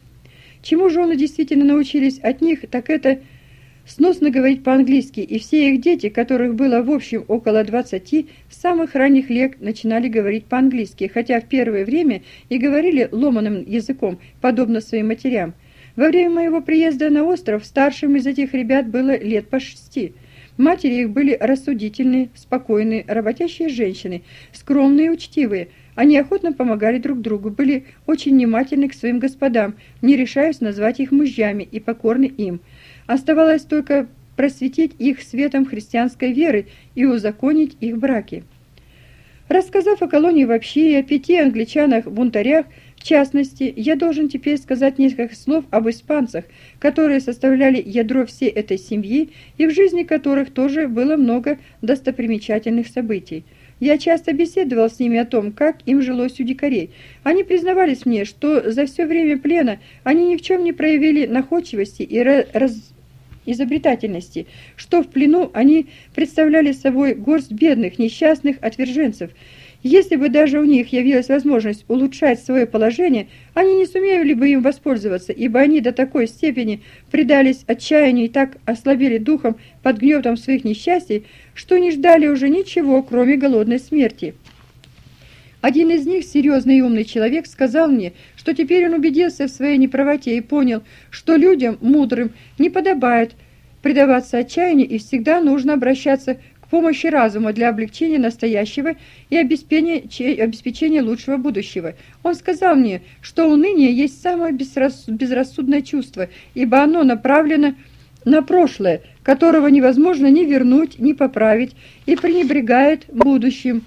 Чему жены действительно научились от них, так это сносно говорить по-английски, и все их дети, которых было в общем около 20, с самых ранних лет начинали говорить по-английски, хотя в первое время и говорили ломаным языком, подобно своим матерям. Во время моего приезда на остров старшим из этих ребят было лет по 6. Матери их были рассудительные, спокойные, работящие женщины, скромные и учтивые. Они охотно помогали друг другу, были очень внимательны к своим господам, не решаясь назвать их мужьями и покорны им. Оставалось только просветить их светом христианской веры и узаконить их браки. Рассказав о колонии вообще и о 5 англичанах-бунтарях, в частности, я должен теперь сказать несколько слов об испанцах, которые составляли ядро всей этой семьи и в жизни которых тоже было много достопримечательных событий. Я часто беседовал с ними о том, как им жилось у дикарей. Они признавались мне, что за все время плена они ни в чем не проявили находчивости и изобретательности, что в плену они представляли собой горсть бедных, несчастных отверженцев. Если бы даже у них явилась возможность улучшать свое положение, они не сумели бы им воспользоваться, ибо они до такой степени предались отчаянию и так ослабели духом под гнетом своих несчастий, что не ждали уже ничего, кроме голодной смерти. Один из них, серьезный и умный человек, сказал мне, что теперь он убедился в своей неправоте и понял, что людям мудрым не подобает предаваться отчаянию и всегда нужно обращаться к помощи разума для облегчения настоящего и обеспечения лучшего будущего. Он сказал мне, что уныние есть самое безрассудное чувство, ибо оно направлено на прошлое, которого невозможно ни вернуть, ни поправить, и пренебрегает будущим,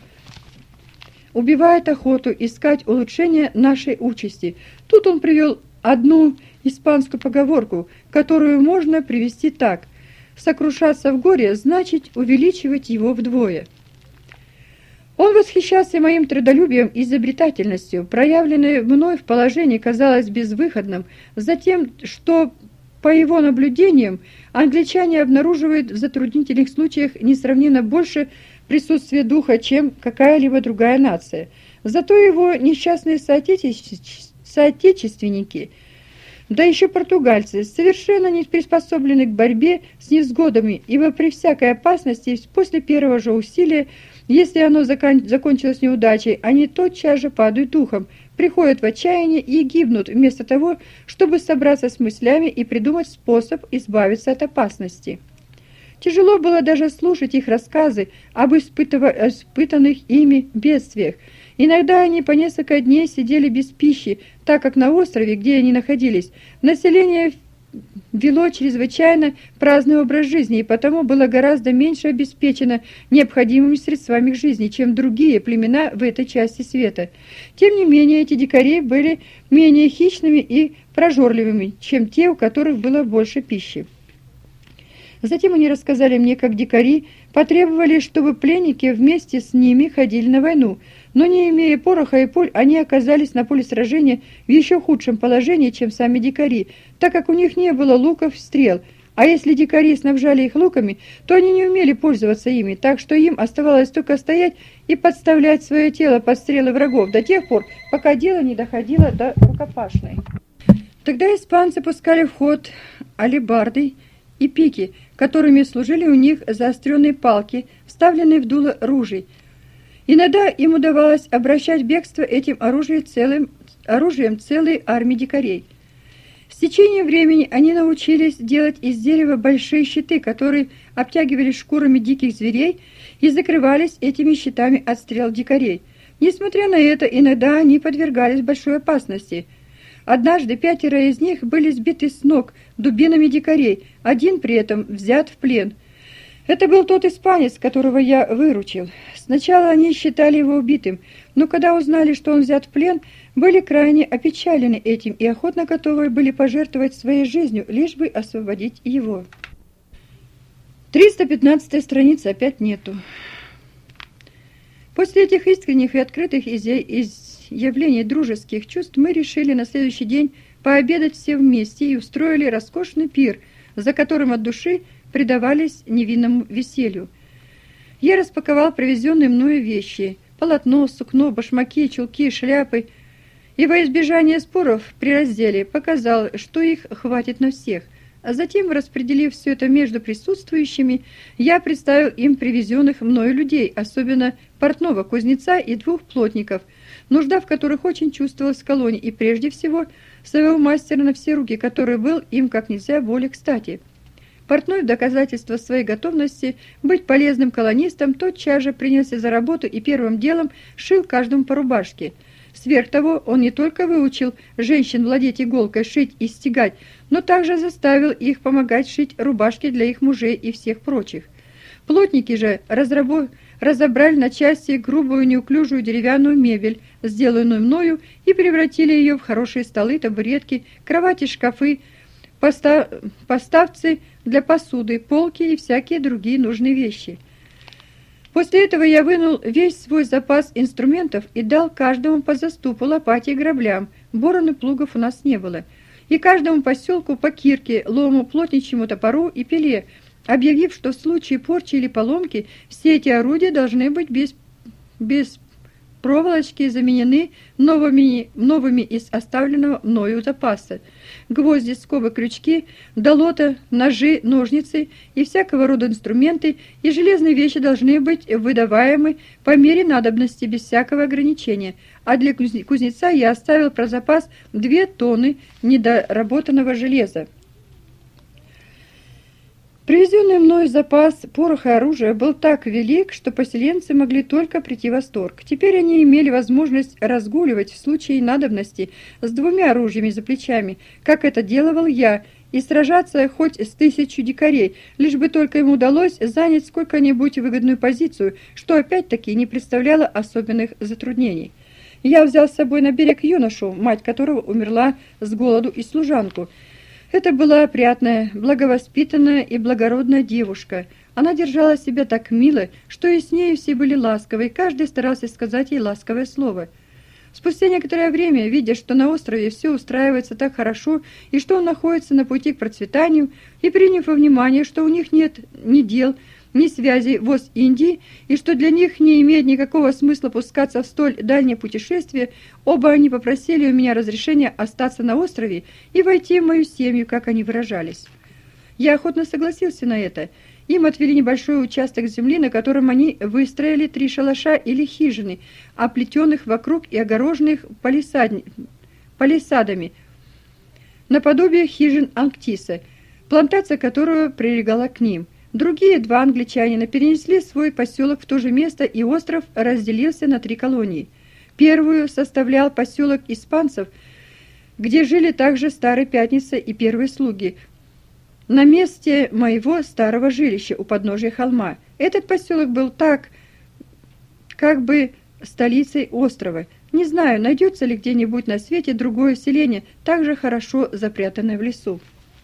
убивает охоту искать улучшения нашей участи. Тут он привел одну испанскую поговорку, которую можно привести так: «Сокрушаться в горе значит увеличивать его вдвое». Он восхищался моим трудолюбием и изобретательностью, проявленной мной в положении казалось безвыходным, затем, что, по его наблюдениям, англичане обнаруживают в затруднительных случаях несравненно больше присутствия духа, чем какая-либо другая нация. Зато его несчастные соотечественники, да еще португальцы, совершенно не приспособлены к борьбе с невзгодами, ибо при всякой опасности после первого же усилия, если оно закончилось неудачей, они тотчас же падают духом, приходят в отчаяние и гибнут, вместо того, чтобы собраться с мыслями и придумать способ избавиться от опасности. Тяжело было даже слушать их рассказы об испытанных ими бедствиях. Иногда они по несколько дней сидели без пищи, так как на острове, где они находились, население вело чрезвычайно праздный образ жизни, и потому было гораздо меньше обеспечено необходимыми средствами к жизни, чем другие племена в этой части света. Тем не менее, эти дикари были менее хищными и прожорливыми, чем те, у которых было больше пищи. Затем они рассказали мне, как дикари потребовали, чтобы пленники вместе с ними ходили на войну, но не имея пороха и пуль, они оказались на поле сражения в еще худшем положении, чем сами дикари, так как у них не было луков и стрел, а если дикари снабжали их луками, то они не умели пользоваться ими, так что им оставалось только стоять и подставлять свое тело под стрелы врагов до тех пор, пока дело не доходило до рукопашной. Тогда испанцы пускали в ход алебарды и пики, которыми служили у них заостренные палки, вставленные в дуло ружей. Иногда им удавалось обращать в бегство этим оружием целой армии дикарей. С течением времени они научились делать из дерева большие щиты, которые обтягивались шкурами диких зверей и закрывались этими щитами от стрел дикарей. Несмотря на это, иногда они подвергались большой опасности. Однажды 5 из них были сбиты с ног дубинами дикарей, один при этом взят в плен. Это был тот испанец, которого я выручил. Сначала они считали его убитым, но когда узнали, что он взят в плен, были крайне опечалены этим и охотно готовы были пожертвовать своей жизнью, лишь бы освободить его. 315-я страница опять нету. После этих искренних и открытых изъявлений дружеских чувств мы решили на следующий день пообедать все вместе и устроили роскошный пир, за которым от души предавались невинному веселью. Я распаковал привезенные мною вещи: полотно, сукно, башмаки, чулки, шляпы, и во избежание споров при разделе показал, что их хватит на всех. А затем, распределив все это между присутствующими, я представил им привезенных мною людей, особенно портного, кузнеца и 2 плотников, нужда в которых очень чувствовалась в колонии, и прежде всего своего мастера на все руки, который был им как нельзя более кстати. Портной в доказательство своей готовности быть полезным колонистам тотчас же принялся за работу и первым делом шил каждому по рубашке. Сверх того, он не только выучил женщин владеть иголкой, шить и стегать, но также заставил их помогать шить рубашки для их мужей и всех прочих. Плотники же разобрали на части грубую неуклюжую деревянную мебель, сделанную мною, и превратили ее в хорошие столы, табуретки, кровати, шкафы, поставцы для посуды, полки и всякие другие нужные вещи. После этого я вынул весь свой запас инструментов и дал каждому по заступу, лопате и граблям. Борон и плугов у нас не было. И каждому поселку по кирке, лому, плотничьему топору и пиле, объявив, что в случае порчи или поломки все эти орудия должны быть без проволочки заменены новыми из оставленного мною запаса. Гвозди, скобы, крючки, долота, ножи, ножницы и всякого рода инструменты и железные вещи должны быть выдаваемы по мере надобности без всякого ограничения, а для кузнеца я оставил про запас 2 тонны недоработанного железа. Привезенный мною запас пороха и оружия был так велик, что поселенцы могли только прийти в восторг. Теперь они имели возможность разгуливать в случае надобности с 2 оружиями за плечами, как это делал я, и сражаться хоть с 1000 дикарей, лишь бы только им удалось занять сколько-нибудь выгодную позицию, что опять-таки не представляло особенных затруднений. Я взял с собой на берег юношу, мать которого умерла с голоду, и служанку. Это была опрятная, благовоспитанная и благородная девушка. Она держала себя так мило, что и с ней все были ласковы, и каждый старался сказать ей ласковое слово. Спустя некоторое время, видя, что на острове все устраивается так хорошо, и что он находится на пути к процветанию, и приняв во внимание, что у них нет ни дел, ни связей в Ост-Индии, и что для них не имеет никакого смысла пускаться в столь дальнее путешествие, оба они попросили у меня разрешения остаться на острове и войти в мою семью, как они выражались. Я охотно согласился на это. Им отвели небольшой участок земли, на котором они выстроили 3 шалаша или хижины, оплетенных вокруг и огороженных палисадами, наподобие хижин Анктиса, плантация которого прилегала к ним. Другие 2 англичанина перенесли свой поселок в то же место, и остров разделился на 3 колонии. Первую составлял поселок испанцев, где жили также Старый Пятница и первые слуги, на месте моего старого жилища у подножия холма. Этот поселок был как бы столицей острова. Не знаю, найдется ли где-нибудь на свете другое селение, так же хорошо запрятанное в лесу.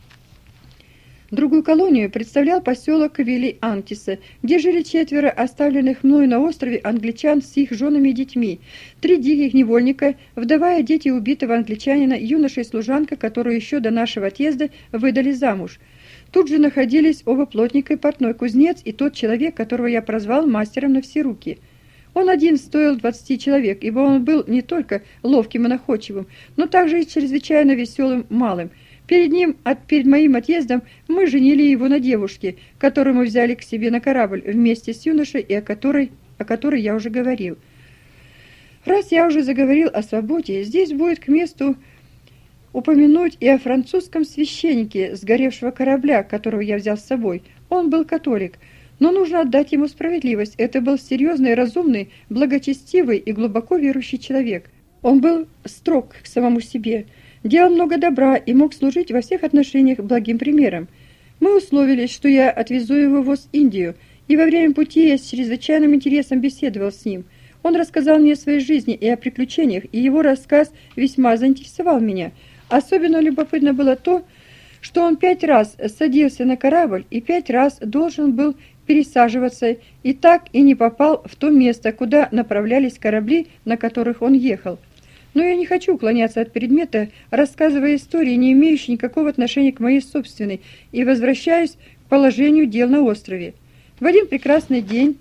Другую колонию представлял поселок Вилли-Анктиса, где жили 4 оставленных мною на острове англичан с их женами и детьми, 3 диких невольника, вдова и дети убитого англичанина, юноша и служанка, которую еще до нашего отъезда выдали замуж. Тут же находились оба плотника и портной кузнец и тот человек, которого я прозвал мастером на все руки. Он один стоил 20 человек, ибо он был не только ловким и находчивым, но также и чрезвычайно веселым малым. Перед моим отъездом мы женили его на девушке, которую мы взяли к себе на корабль вместе с юношей, и о которой я уже говорил. Раз я уже заговорил о свободе, здесь будет к месту упомянуть и о французском священнике сгоревшего корабля, которого я взял с собой. Он был католик, но нужно отдать ему справедливость. Это был серьезный, разумный, благочестивый и глубоко верующий человек. Он был строг к самому себе, делал много добра и мог служить во всех отношениях благим примером. Мы условились, что я отвезу его в Ост-Индию, и во время пути я с чрезвычайным интересом беседовал с ним. Он рассказал мне о своей жизни и о приключениях, и его рассказ весьма заинтересовал меня. Особенно любопытно было то, что он 5 раз садился на корабль и 5 раз должен был пересаживаться, и так и не попал в то место, куда направлялись корабли, на которых он ехал. Но я не хочу уклоняться от предмета, рассказывая истории, не имеющие никакого отношения к моей собственной, и возвращаюсь к положению дел на острове. В один прекрасный день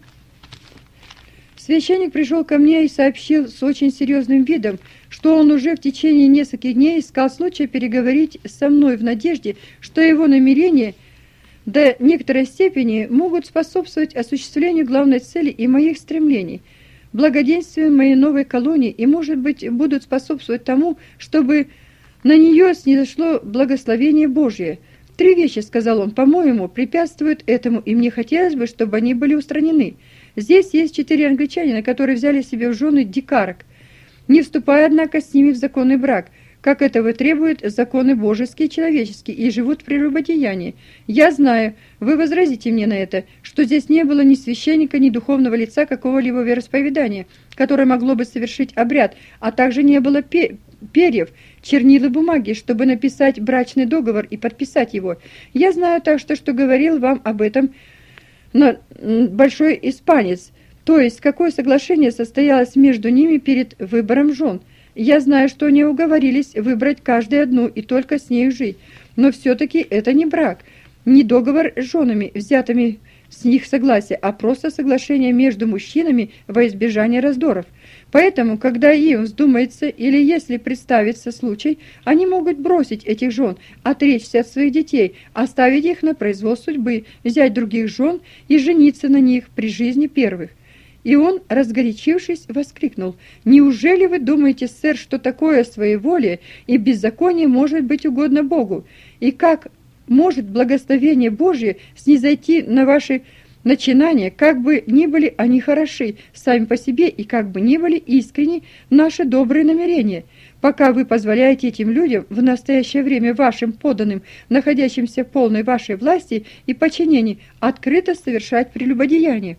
священник пришел ко мне и сообщил с очень серьезным видом, что он уже в течение нескольких дней искал случая переговорить со мной в надежде, что его намерения до некоторой степени могут способствовать осуществлению главной цели и моих стремлений – благоденствию моей новой колонии, и, может быть, будут способствовать тому, чтобы на нее снизошло благословение Божие. 3 вещи, сказал он, по-моему, препятствуют этому, и мне хотелось бы, чтобы они были устранены. Здесь есть 4 англичанина, которые взяли себе в жены дикарок, не вступая, однако, с ними в законный брак, как этого требуют законы божеские и человеческие, и живут в прелюбодеянии. Я знаю, вы возразите мне на это, что здесь не было ни священника, ни духовного лица какого-либо вероисповедания, которое могло бы совершить обряд, а также не было перьев, чернил и бумаги, чтобы написать брачный договор и подписать его. Я знаю также, что говорил вам об этом большой испанец, То есть, какое соглашение состоялось между ними перед выбором жен. Я знаю, что они уговорились выбрать каждый одну и только с нею жить. Но все-таки это не брак, не договор с женами, взятыми с них согласия, а просто соглашение между мужчинами во избежание раздоров. Поэтому, когда им вздумается или если представится случай, они могут бросить этих жен, отречься от своих детей, оставить их на произвол судьбы, взять других жен и жениться на них при жизни первых. И он, разгорячившись, воскликнул: «Неужели вы думаете, сэр, что такое своеволие и беззаконие может быть угодно Богу? И как может благословение Божье снизойти на ваши начинания, как бы ни были они хороши сами по себе и как бы ни были искренни наши добрые намерения, пока вы позволяете этим людям в настоящее время вашим подданным, находящимся в полной вашей власти и подчинении, открыто совершать прелюбодеяние?»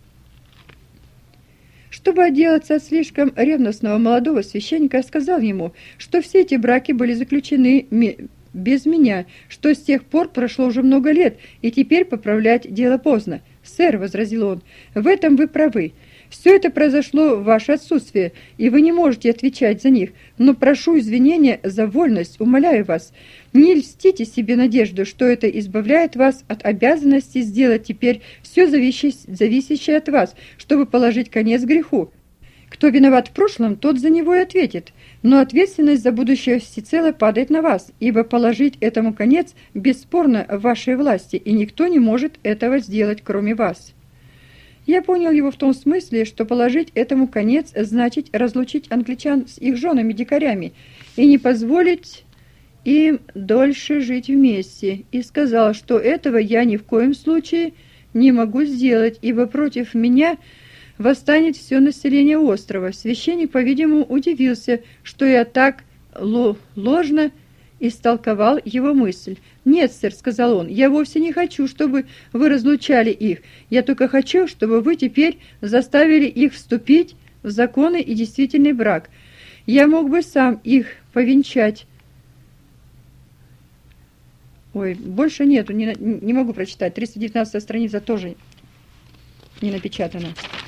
Чтобы отделаться от слишком ревностного молодого священника, я сказал ему, что все эти браки были заключены без меня, что с тех пор прошло уже много лет, и теперь поправлять дело поздно. «Сэр», — возразил он, — «в этом вы правы. Все это произошло в ваше отсутствие, и вы не можете отвечать за них, но прошу извинения за вольность, умоляю вас. Не льстите себе надежду, что это избавляет вас от обязанности сделать теперь все зависящее от вас, чтобы положить конец греху. Кто виноват в прошлом, тот за него и ответит, но ответственность за будущее всецело падает на вас, ибо положить этому конец бесспорно в вашей власти, и никто не может этого сделать, кроме вас». Я понял его в том смысле, что положить этому конец значит разлучить англичан с их женами-дикарями и не позволить им дольше жить вместе, и сказал, что этого я ни в коем случае не могу сделать, ибо против меня восстанет все население острова. Священник, по-видимому, удивился, что я так ложно истолковал его мысль. «Нет, сэр», — сказал он, — «я вовсе не хочу, чтобы вы разлучали их. Я только хочу, чтобы вы теперь заставили их вступить в законный и действительный брак. Я мог бы сам их повенчать». Ой, больше нету, не могу прочитать. 319 страница тоже не напечатана.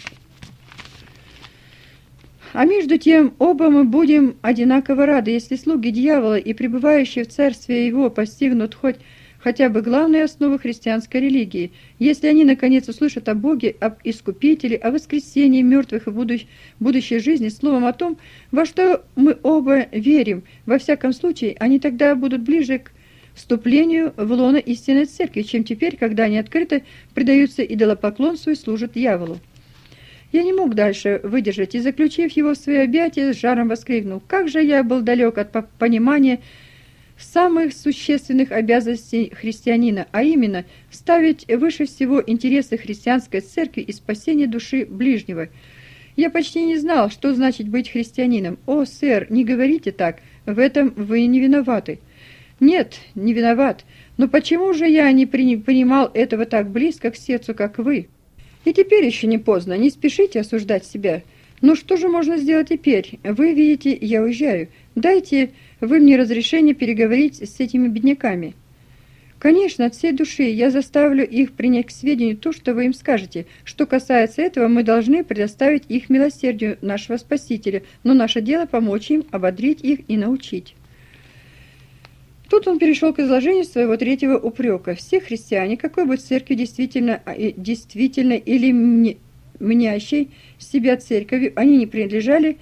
А между тем, оба мы будем одинаково рады, если слуги дьявола и пребывающие в царстве его постигнут хотя бы главные основы христианской религии, если они, наконец, услышат о Боге, об Искупителе, о воскресении мертвых и будущей жизни, словом о том, во что мы оба верим. Во всяком случае, они тогда будут ближе к вступлению в лоно истинной церкви, чем теперь, когда они открыто предаются идолопоклонству и служат дьяволу. Я не мог дальше выдержать и, заключив его в свои объятия, с жаром воскликнул: «Как же я был далек от понимания самых существенных обязанностей христианина, а именно ставить выше всего интересы христианской церкви и спасение души ближнего. Я почти не знал, что значит быть христианином. О, сэр, не говорите так, в этом вы не виноваты». «Нет, не виноват. Но почему же я не понимал этого так близко к сердцу, как вы? И теперь еще не поздно, не спешите осуждать себя. Ну что же можно сделать теперь? Вы видите, я уезжаю. Дайте вы мне разрешение переговорить с этими бедняками». «Конечно, от всей души я заставлю их принять к сведению то, что вы им скажете. Что касается этого, мы должны предоставить их милосердию нашего Спасителя, но наше дело помочь им, ободрить их и научить». Тут он перешел к изложению своего третьего упрека. Все христиане, какой бы церкви действительно или мнящей себя церковью они не принадлежали,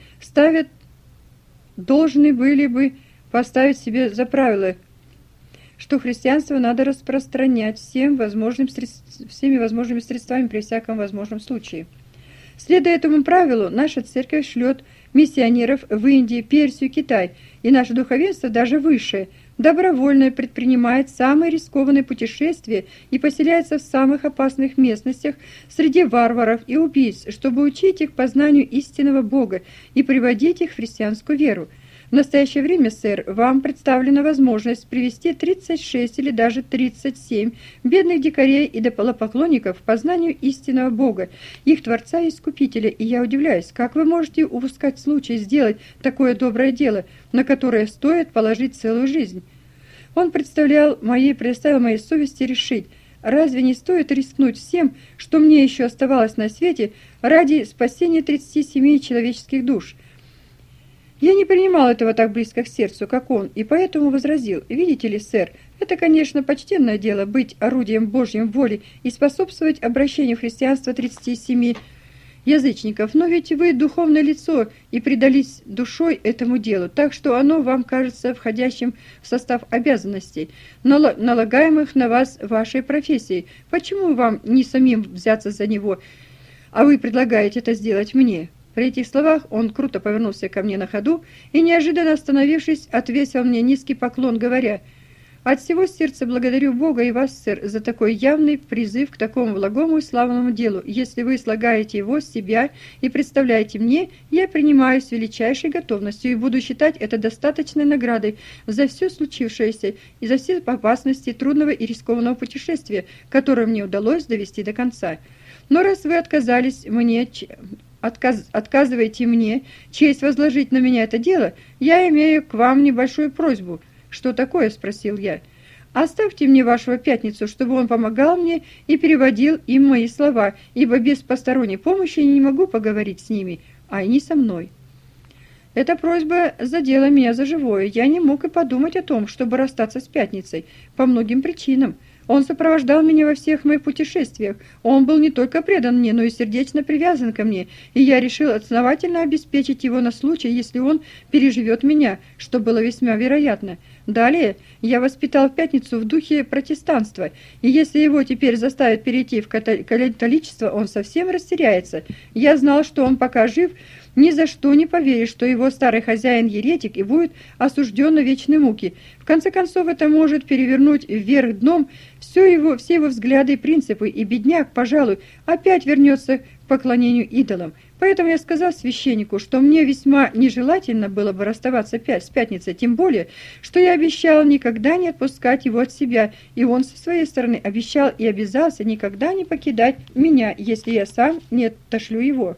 должны были бы поставить себе за правило, что христианство надо распространять всеми возможными средствами при всяком возможном случае. Следуя этому правилу, наша церковь шлет миссионеров в Индию, Персию, Китай, и наше духовенство даже высшее добровольно предпринимает самые рискованные путешествия и поселяется в самых опасных местностях среди варваров и убийц, чтобы учить их познанию истинного Бога и приводить их в христианскую веру. В настоящее время, сэр, вам представлена возможность привести 36 или даже 37 бедных дикарей и идолопоклонников к познанию истинного Бога, их Творца и Искупителя, и я удивляюсь, как вы можете упускать случай сделать такое доброе дело, на которое стоит положить целую жизнь. Он предоставил моей совести решить, разве не стоит рискнуть всем, что мне еще оставалось на свете, ради спасения 37 человеческих душ? Я не принимал этого так близко к сердцу, как он, и поэтому возразил: «Видите ли, сэр, это, конечно, почтенное дело быть орудием Божьей воли и способствовать обращению христианства 37 язычников, но ведь вы духовное лицо и предались душой этому делу, так что оно вам кажется входящим в состав обязанностей, налагаемых на вас вашей профессией. Почему вам не самим взяться за него, а вы предлагаете это сделать мне?» При этих словах он круто повернулся ко мне на ходу и, неожиданно остановившись, отвесил мне низкий поклон, говоря: «От всего сердца благодарю Бога и вас, сэр, за такой явный призыв к такому благому и славному делу. Если вы слагаете его с себя и представляете мне, я принимаю с величайшей готовностью и буду считать это достаточной наградой за все случившееся и за все опасности трудного и рискованного путешествия, которое мне удалось довести до конца. Но раз вы отказываете мне честь возложить на меня это дело, я имею к вам небольшую просьбу». «Что такое?» – спросил я. «Оставьте мне вашего пятницу, чтобы он помогал мне и переводил им мои слова, ибо без посторонней помощи я не могу поговорить с ними, а и не со мной». Эта просьба задела меня за живое. Я не мог и подумать о том, чтобы расстаться с пятницей, по многим причинам. Он сопровождал меня во всех моих путешествиях. Он был не только предан мне, но и сердечно привязан ко мне, и я решил основательно обеспечить его на случай, если он переживет меня, что было весьма вероятно. Далее я воспитал пятницу в духе протестанства, и если его теперь заставят перейти в католичество, он совсем растеряется. Я знал, что он пока жив, ни за что не поверит, что его старый хозяин еретик и будет осужден на вечные муки. В конце концов, это может перевернуть вверх дном все его взгляды и принципы, и бедняк, пожалуй, опять вернется к поклонению идолам. Поэтому я сказал священнику, что мне весьма нежелательно было бы расставаться с пятницей, тем более, что я обещал никогда не отпускать его от себя, и он со своей стороны обещал и обязался никогда не покидать меня, если я сам не отошлю его.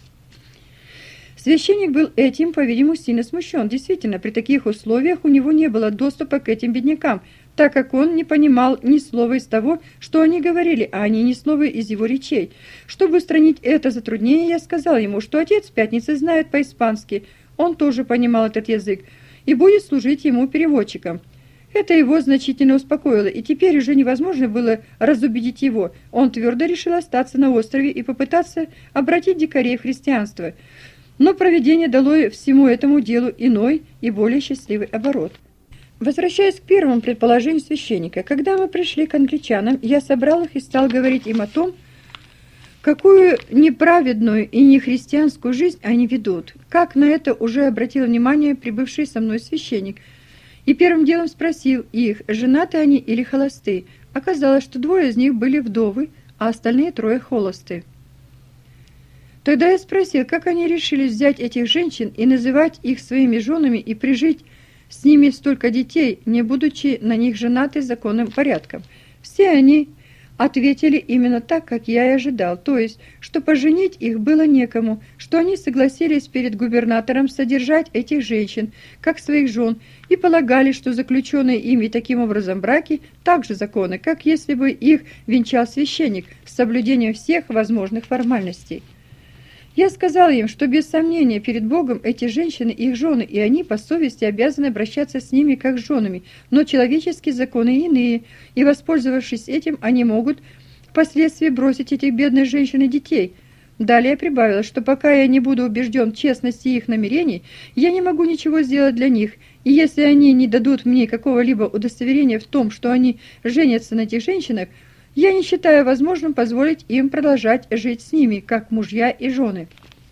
Священник был этим, по-видимому, сильно смущен. Действительно, при таких условиях у него не было доступа к этим беднякам, так как он не понимал ни слова из того, что они говорили, а они ни слова из его речей. Чтобы устранить это затруднение, я сказал ему, что отец Пятницы знает по-испански, он тоже понимал этот язык, и будет служить ему переводчиком. Это его значительно успокоило, и теперь уже невозможно было разубедить его. Он твердо решил остаться на острове и попытаться обратить дикарей в христианство. Но провидение дало всему этому делу иной и более счастливый оборот. Возвращаясь к первому предположению священника, когда мы пришли к англичанам, я собрал их и стал говорить им о том, какую неправедную и нехристианскую жизнь они ведут, как на это уже обратил внимание прибывший со мной священник, и первым делом спросил их, женаты они или холосты. Оказалось, что 2 из них были вдовы, а остальные 3 холосты. Тогда я спросил, как они решились взять этих женщин и называть их своими женами и прижить с ними столько детей, не будучи на них женаты законным порядком. Все они ответили именно так, как я и ожидал, то есть, что поженить их было некому, что они согласились перед губернатором содержать этих женщин, как своих жен, и полагали, что заключенные ими таким образом браки также законны, как если бы их венчал священник с соблюдением всех возможных формальностей. Я сказал им, что без сомнения перед Богом эти женщины их жены, и они по совести обязаны обращаться с ними как с женами, но человеческие законы иные, и, воспользовавшись этим, они могут впоследствии бросить этих бедных женщин и детей. Далее я прибавила, что пока я не буду убежден в честности их намерений, я не могу ничего сделать для них, и если они не дадут мне какого-либо удостоверения в том, что они женятся на этих женщинах, я не считаю возможным позволить им продолжать жить с ними, как мужья и жены.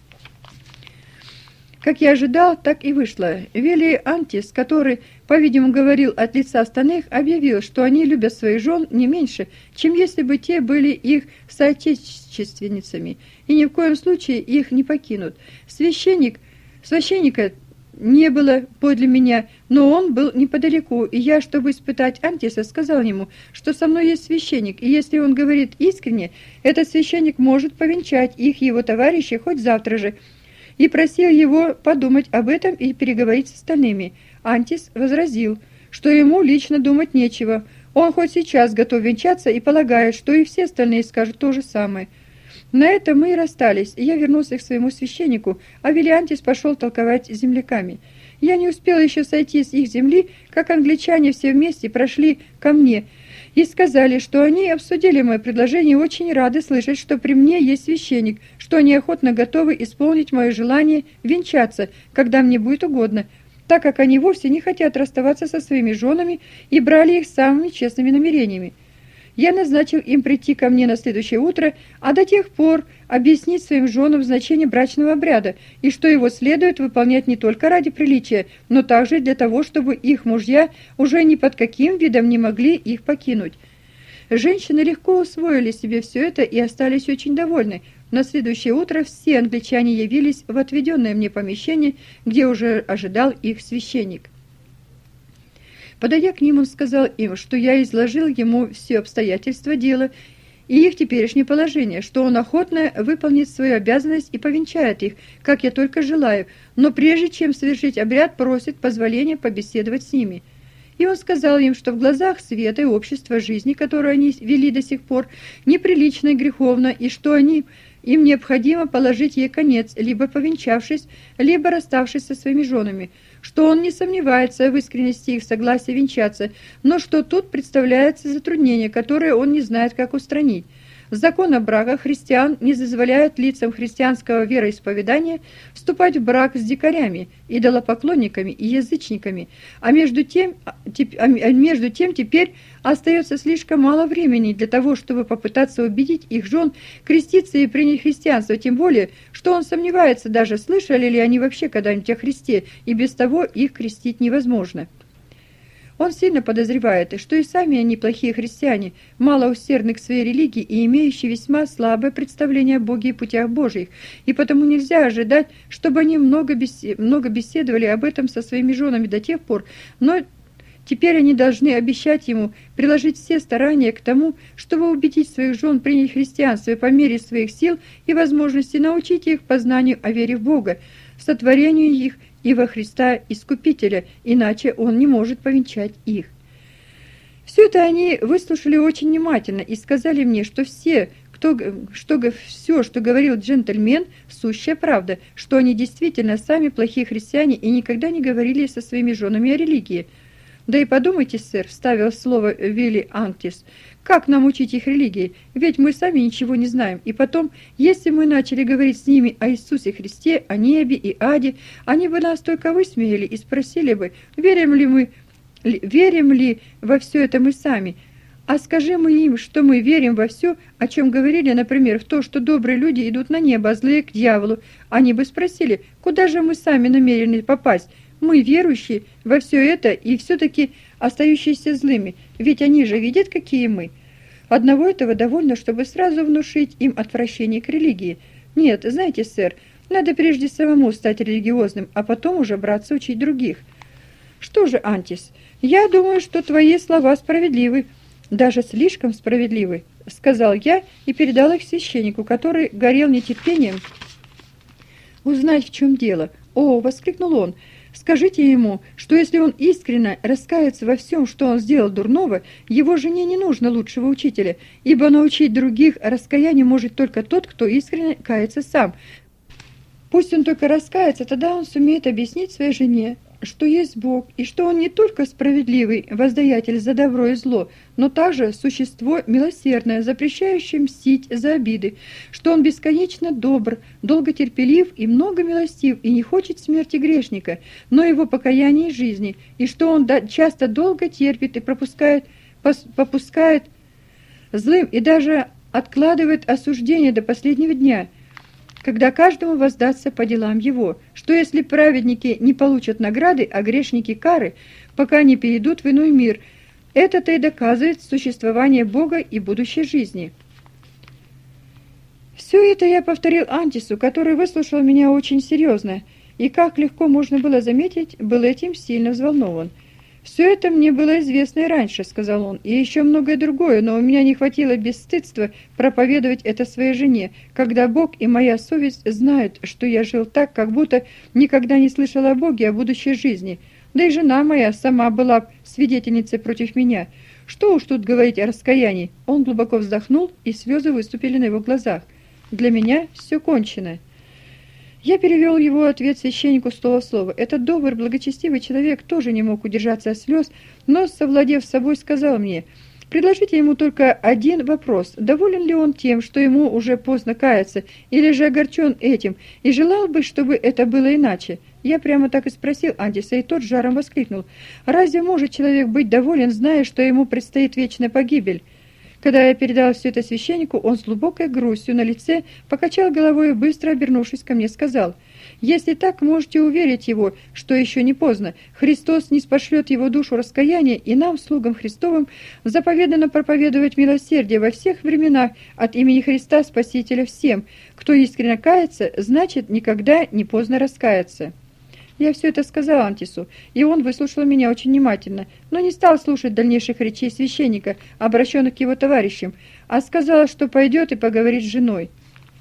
Как я ожидал, так и вышло. Вели Антис, который, по-видимому, говорил от лица остальных, объявил, что они любят своих жен не меньше, чем если бы те были их соотечественницами, и ни в коем случае их не покинут. Священника не было подле меня, но он был неподалеку, и я, чтобы испытать Антиса, сказал ему, что со мной есть священник, и если он говорит искренне, этот священник может повенчать их его товарищей хоть завтра же, и просил его подумать об этом и переговорить с остальными. Антис возразил, что ему лично думать нечего, Он хоть сейчас готов венчаться и полагает, что и все остальные скажут то же самое. На этом мы и расстались, и я вернулся к своему священнику, а Вилиантис пошел толковать с земляками. Я не успел еще сойти с их земли, как англичане все вместе прошли ко мне и сказали, что они обсудили мое предложение и очень рады слышать, что при мне есть священник, что они охотно готовы исполнить мое желание венчаться, когда мне будет угодно, так как они вовсе не хотят расставаться со своими женами и брали их самыми честными намерениями. Я назначил им прийти ко мне на следующее утро, а до тех пор объяснить своим женам значение брачного обряда и что его следует выполнять не только ради приличия, но также для того, чтобы их мужья уже ни под каким видом не могли их покинуть. Женщины легко усвоили себе все это и остались очень довольны. На следующее утро все англичане явились в отведенное мне помещение, где уже ожидал их священник. Подойдя к ним, он сказал им, что я изложил ему все обстоятельства дела и их теперешнее положение, что он охотно выполнит свою обязанность и повенчает их, как я только желаю, но прежде чем совершить обряд, просит позволения побеседовать с ними. И он сказал им, что в глазах света и общества жизни, которую они вели до сих пор, неприлично и греховно, и что им необходимо положить ей конец, либо повенчавшись, либо расставшись со своими женами, что он не сомневается в искренности их согласия венчаться, но что тут представляется затруднение, которое он не знает, как устранить. Закон о браках христиан не дозволяет лицам христианского вероисповедания вступать в брак с дикарями, идолопоклонниками и язычниками, а между тем теперь остается слишком мало времени для того, чтобы попытаться убедить их жен креститься и принять христианство, тем более, что он сомневается даже, слышали ли они вообще когда-нибудь о Христе, и без того их крестить невозможно. Он сильно подозревает, что и сами они плохие христиане, мало усердны к своей религии и имеющие весьма слабое представление о Боге и путях Божьих, и потому нельзя ожидать, чтобы они много беседовали об этом со своими женами до тех пор, но теперь они должны обещать ему приложить все старания к тому, чтобы убедить своих жен принять христианство и по мере своих сил и возможностей научить их познанию о вере в Бога, сотворению их и во Христа Искупителя, иначе он не может повенчать их. Все это они выслушали очень внимательно и сказали мне, что все, что говорил джентльмен, сущая правда, что они действительно сами плохие христиане и никогда не говорили со своими женами о религии. Да и подумайте, сэр, вставил слово Вилли Антис, как нам учить их религии? Ведь мы сами ничего не знаем. И потом, если мы начали говорить с ними о Иисусе Христе, о небе и аде, они бы нас только высмеяли и спросили бы, верим ли во все это мы сами. А скажи мы им, что мы верим во все, о чем говорили, например, в то, что добрые люди идут на небо, а злые к дьяволу, они бы спросили, куда же мы сами намерены попасть? Мы, верующие во все это и все-таки остающиеся злыми, ведь они же видят, какие мы. Одного этого довольно, чтобы сразу внушить им отвращение к религии. Нет, знаете, сэр, надо прежде самому стать религиозным, а потом уже браться учить других. Что же, Антис, я думаю, что твои слова справедливы, даже слишком справедливы, сказал я и передал их священнику, который горел нетерпением узнать, в чем дело. «О!» — воскликнул он. «Скажите ему, что если он искренне раскается во всем, что он сделал дурного, его жене не нужно лучшего учителя, ибо научить других раскаянию может только тот, кто искренне кается сам. Пусть он только раскается, тогда он сумеет объяснить своей жене, что есть Бог, и что Он не только справедливый воздаятель за добро и зло, но также существо милосердное, запрещающее мстить за обиды, что Он бесконечно добр, долготерпелив и многомилостив, и не хочет смерти грешника, но его покаяния и жизни, и что Он часто долго терпит и попускает злым и даже откладывает осуждение до последнего дня, когда каждому воздастся по делам его, что если праведники не получат награды, а грешники кары, пока не перейдут в иной мир, это-то и доказывает существование Бога и будущей жизни. Все это я повторил Антису, который выслушал меня очень серьезно, и, как легко можно было заметить, был этим сильно взволнован. «Все это мне было известно и раньше», — сказал он, — «и еще многое другое, но у меня не хватило бесстыдства проповедовать это своей жене, когда Бог и моя совесть знают, что я жил так, как будто никогда не слышал о Боге, о будущей жизни. Да и жена моя сама была свидетельницей против меня. Что уж тут говорить о раскаянии. Он глубоко вздохнул, и слезы выступили на его глазах. Для меня все кончено. Я перевел его ответ священнику слово в слово. Этот добрый, благочестивый человек тоже не мог удержаться от слез, но, совладев с собой, сказал мне: «Предложите ему только один вопрос. Доволен ли он тем, что ему уже поздно каяться, или же огорчен этим, и желал бы, чтобы это было иначе?» Я прямо так и спросил Антиса, и тот с жаром воскликнул: «Разве может человек быть доволен, зная, что ему предстоит вечная погибель?» Когда я передал все это священнику, он с глубокой грустью на лице покачал головой и, быстро обернувшись ко мне, сказал: «Если так, можете уверить его, что еще не поздно. Христос ниспошлет его душу раскаяния, и нам, слугам Христовым, заповедано проповедовать милосердие во всех временах от имени Христа Спасителя всем. Кто искренне кается, значит, никогда не поздно раскаяться». Я все это сказал Антису, и он выслушал меня очень внимательно, но не стал слушать дальнейших речей священника, обращенных к его товарищам, а сказал, что пойдет и поговорит с женой.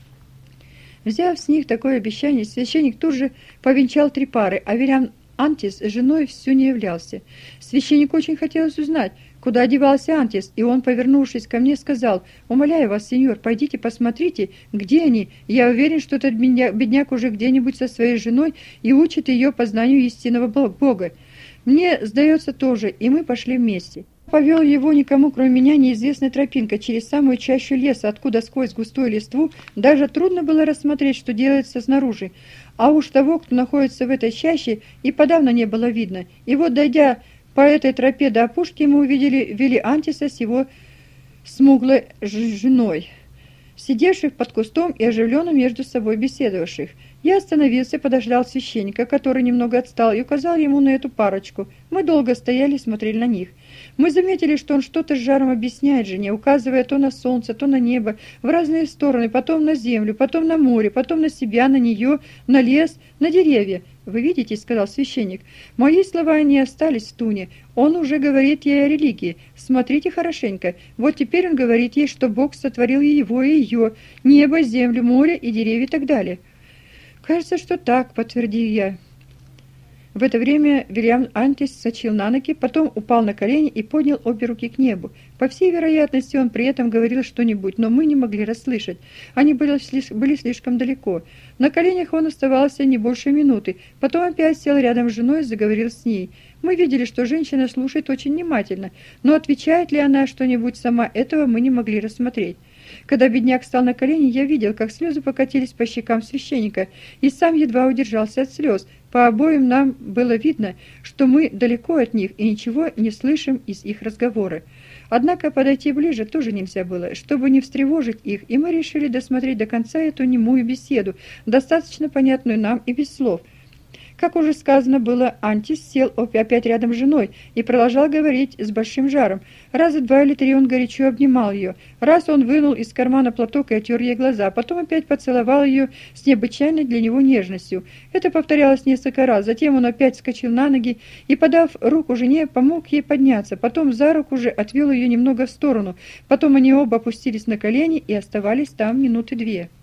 Взяв с них такое обещание, священник тут же повенчал 3 пары, а Вильям Антис с женой всю не являлся. Священнику очень хотелось узнать, куда одевался Антис, и он, повернувшись ко мне, сказал: «Умоляю вас, сеньор, пойдите посмотрите, где они. Я уверен, что этот бедняк уже где-нибудь со своей женой и учит ее познанию истинного Бога. Мне сдается тоже, и мы пошли вместе». Повел его никому, кроме меня, неизвестная тропинка через самую чащу леса, откуда сквозь густую листву даже трудно было рассмотреть, что делается снаружи. А уж того, кто находится в этой чаще, и подавно не было видно. И вот, дойдя по этой тропе до опушки, мы увидели Вилли Антиса с его смуглой женой, сидевших под кустом и оживленно между собой беседовавших. Я остановился, подождал священника, который немного отстал, и указал ему на эту парочку. Мы долго стояли и смотрели на них. Мы заметили, что он что-то с жаром объясняет жене, указывая то на солнце, то на небо, в разные стороны, потом на землю, потом на море, потом на себя, на нее, на лес, на деревья. «Вы видите, — сказал священник, — мои слова не остались в туне. Он уже говорит ей о религии. Смотрите хорошенько. Вот теперь он говорит ей, что Бог сотворил его и ее, небо, землю, море и деревья и так далее». «Кажется, что так», — подтвердил я. В это время Вильям Антис вскочил на ноги, потом упал на колени и поднял обе руки к небу. По всей вероятности, он при этом говорил что-нибудь, но мы не могли расслышать. Они были слишком далеко. На коленях он оставался не больше минуты. Потом опять сел рядом с женой и заговорил с ней. Мы видели, что женщина слушает очень внимательно, но отвечает ли она что-нибудь сама, этого мы не могли рассмотреть. Когда бедняк встал на колени, я видел, как слезы покатились по щекам священника, и сам едва удержался от слез. По обоим нам было видно, что мы далеко от них и ничего не слышим из их разговора. Однако подойти ближе тоже нельзя было, чтобы не встревожить их, и мы решили досмотреть до конца эту немую беседу, достаточно понятную нам и без слов. Как уже сказано было, Антис сел опять рядом с женой и продолжал говорить с большим жаром. Раза 2 или 3 он горячо обнимал ее. Раз он вынул из кармана платок и отер ей глаза, потом опять поцеловал ее с необычайной для него нежностью. Это повторялось несколько раз. Затем он опять вскочил на ноги и, подав руку жене, помог ей подняться. Потом за руку же отвел ее немного в сторону. Потом они оба опустились на колени и оставались там минуты 2.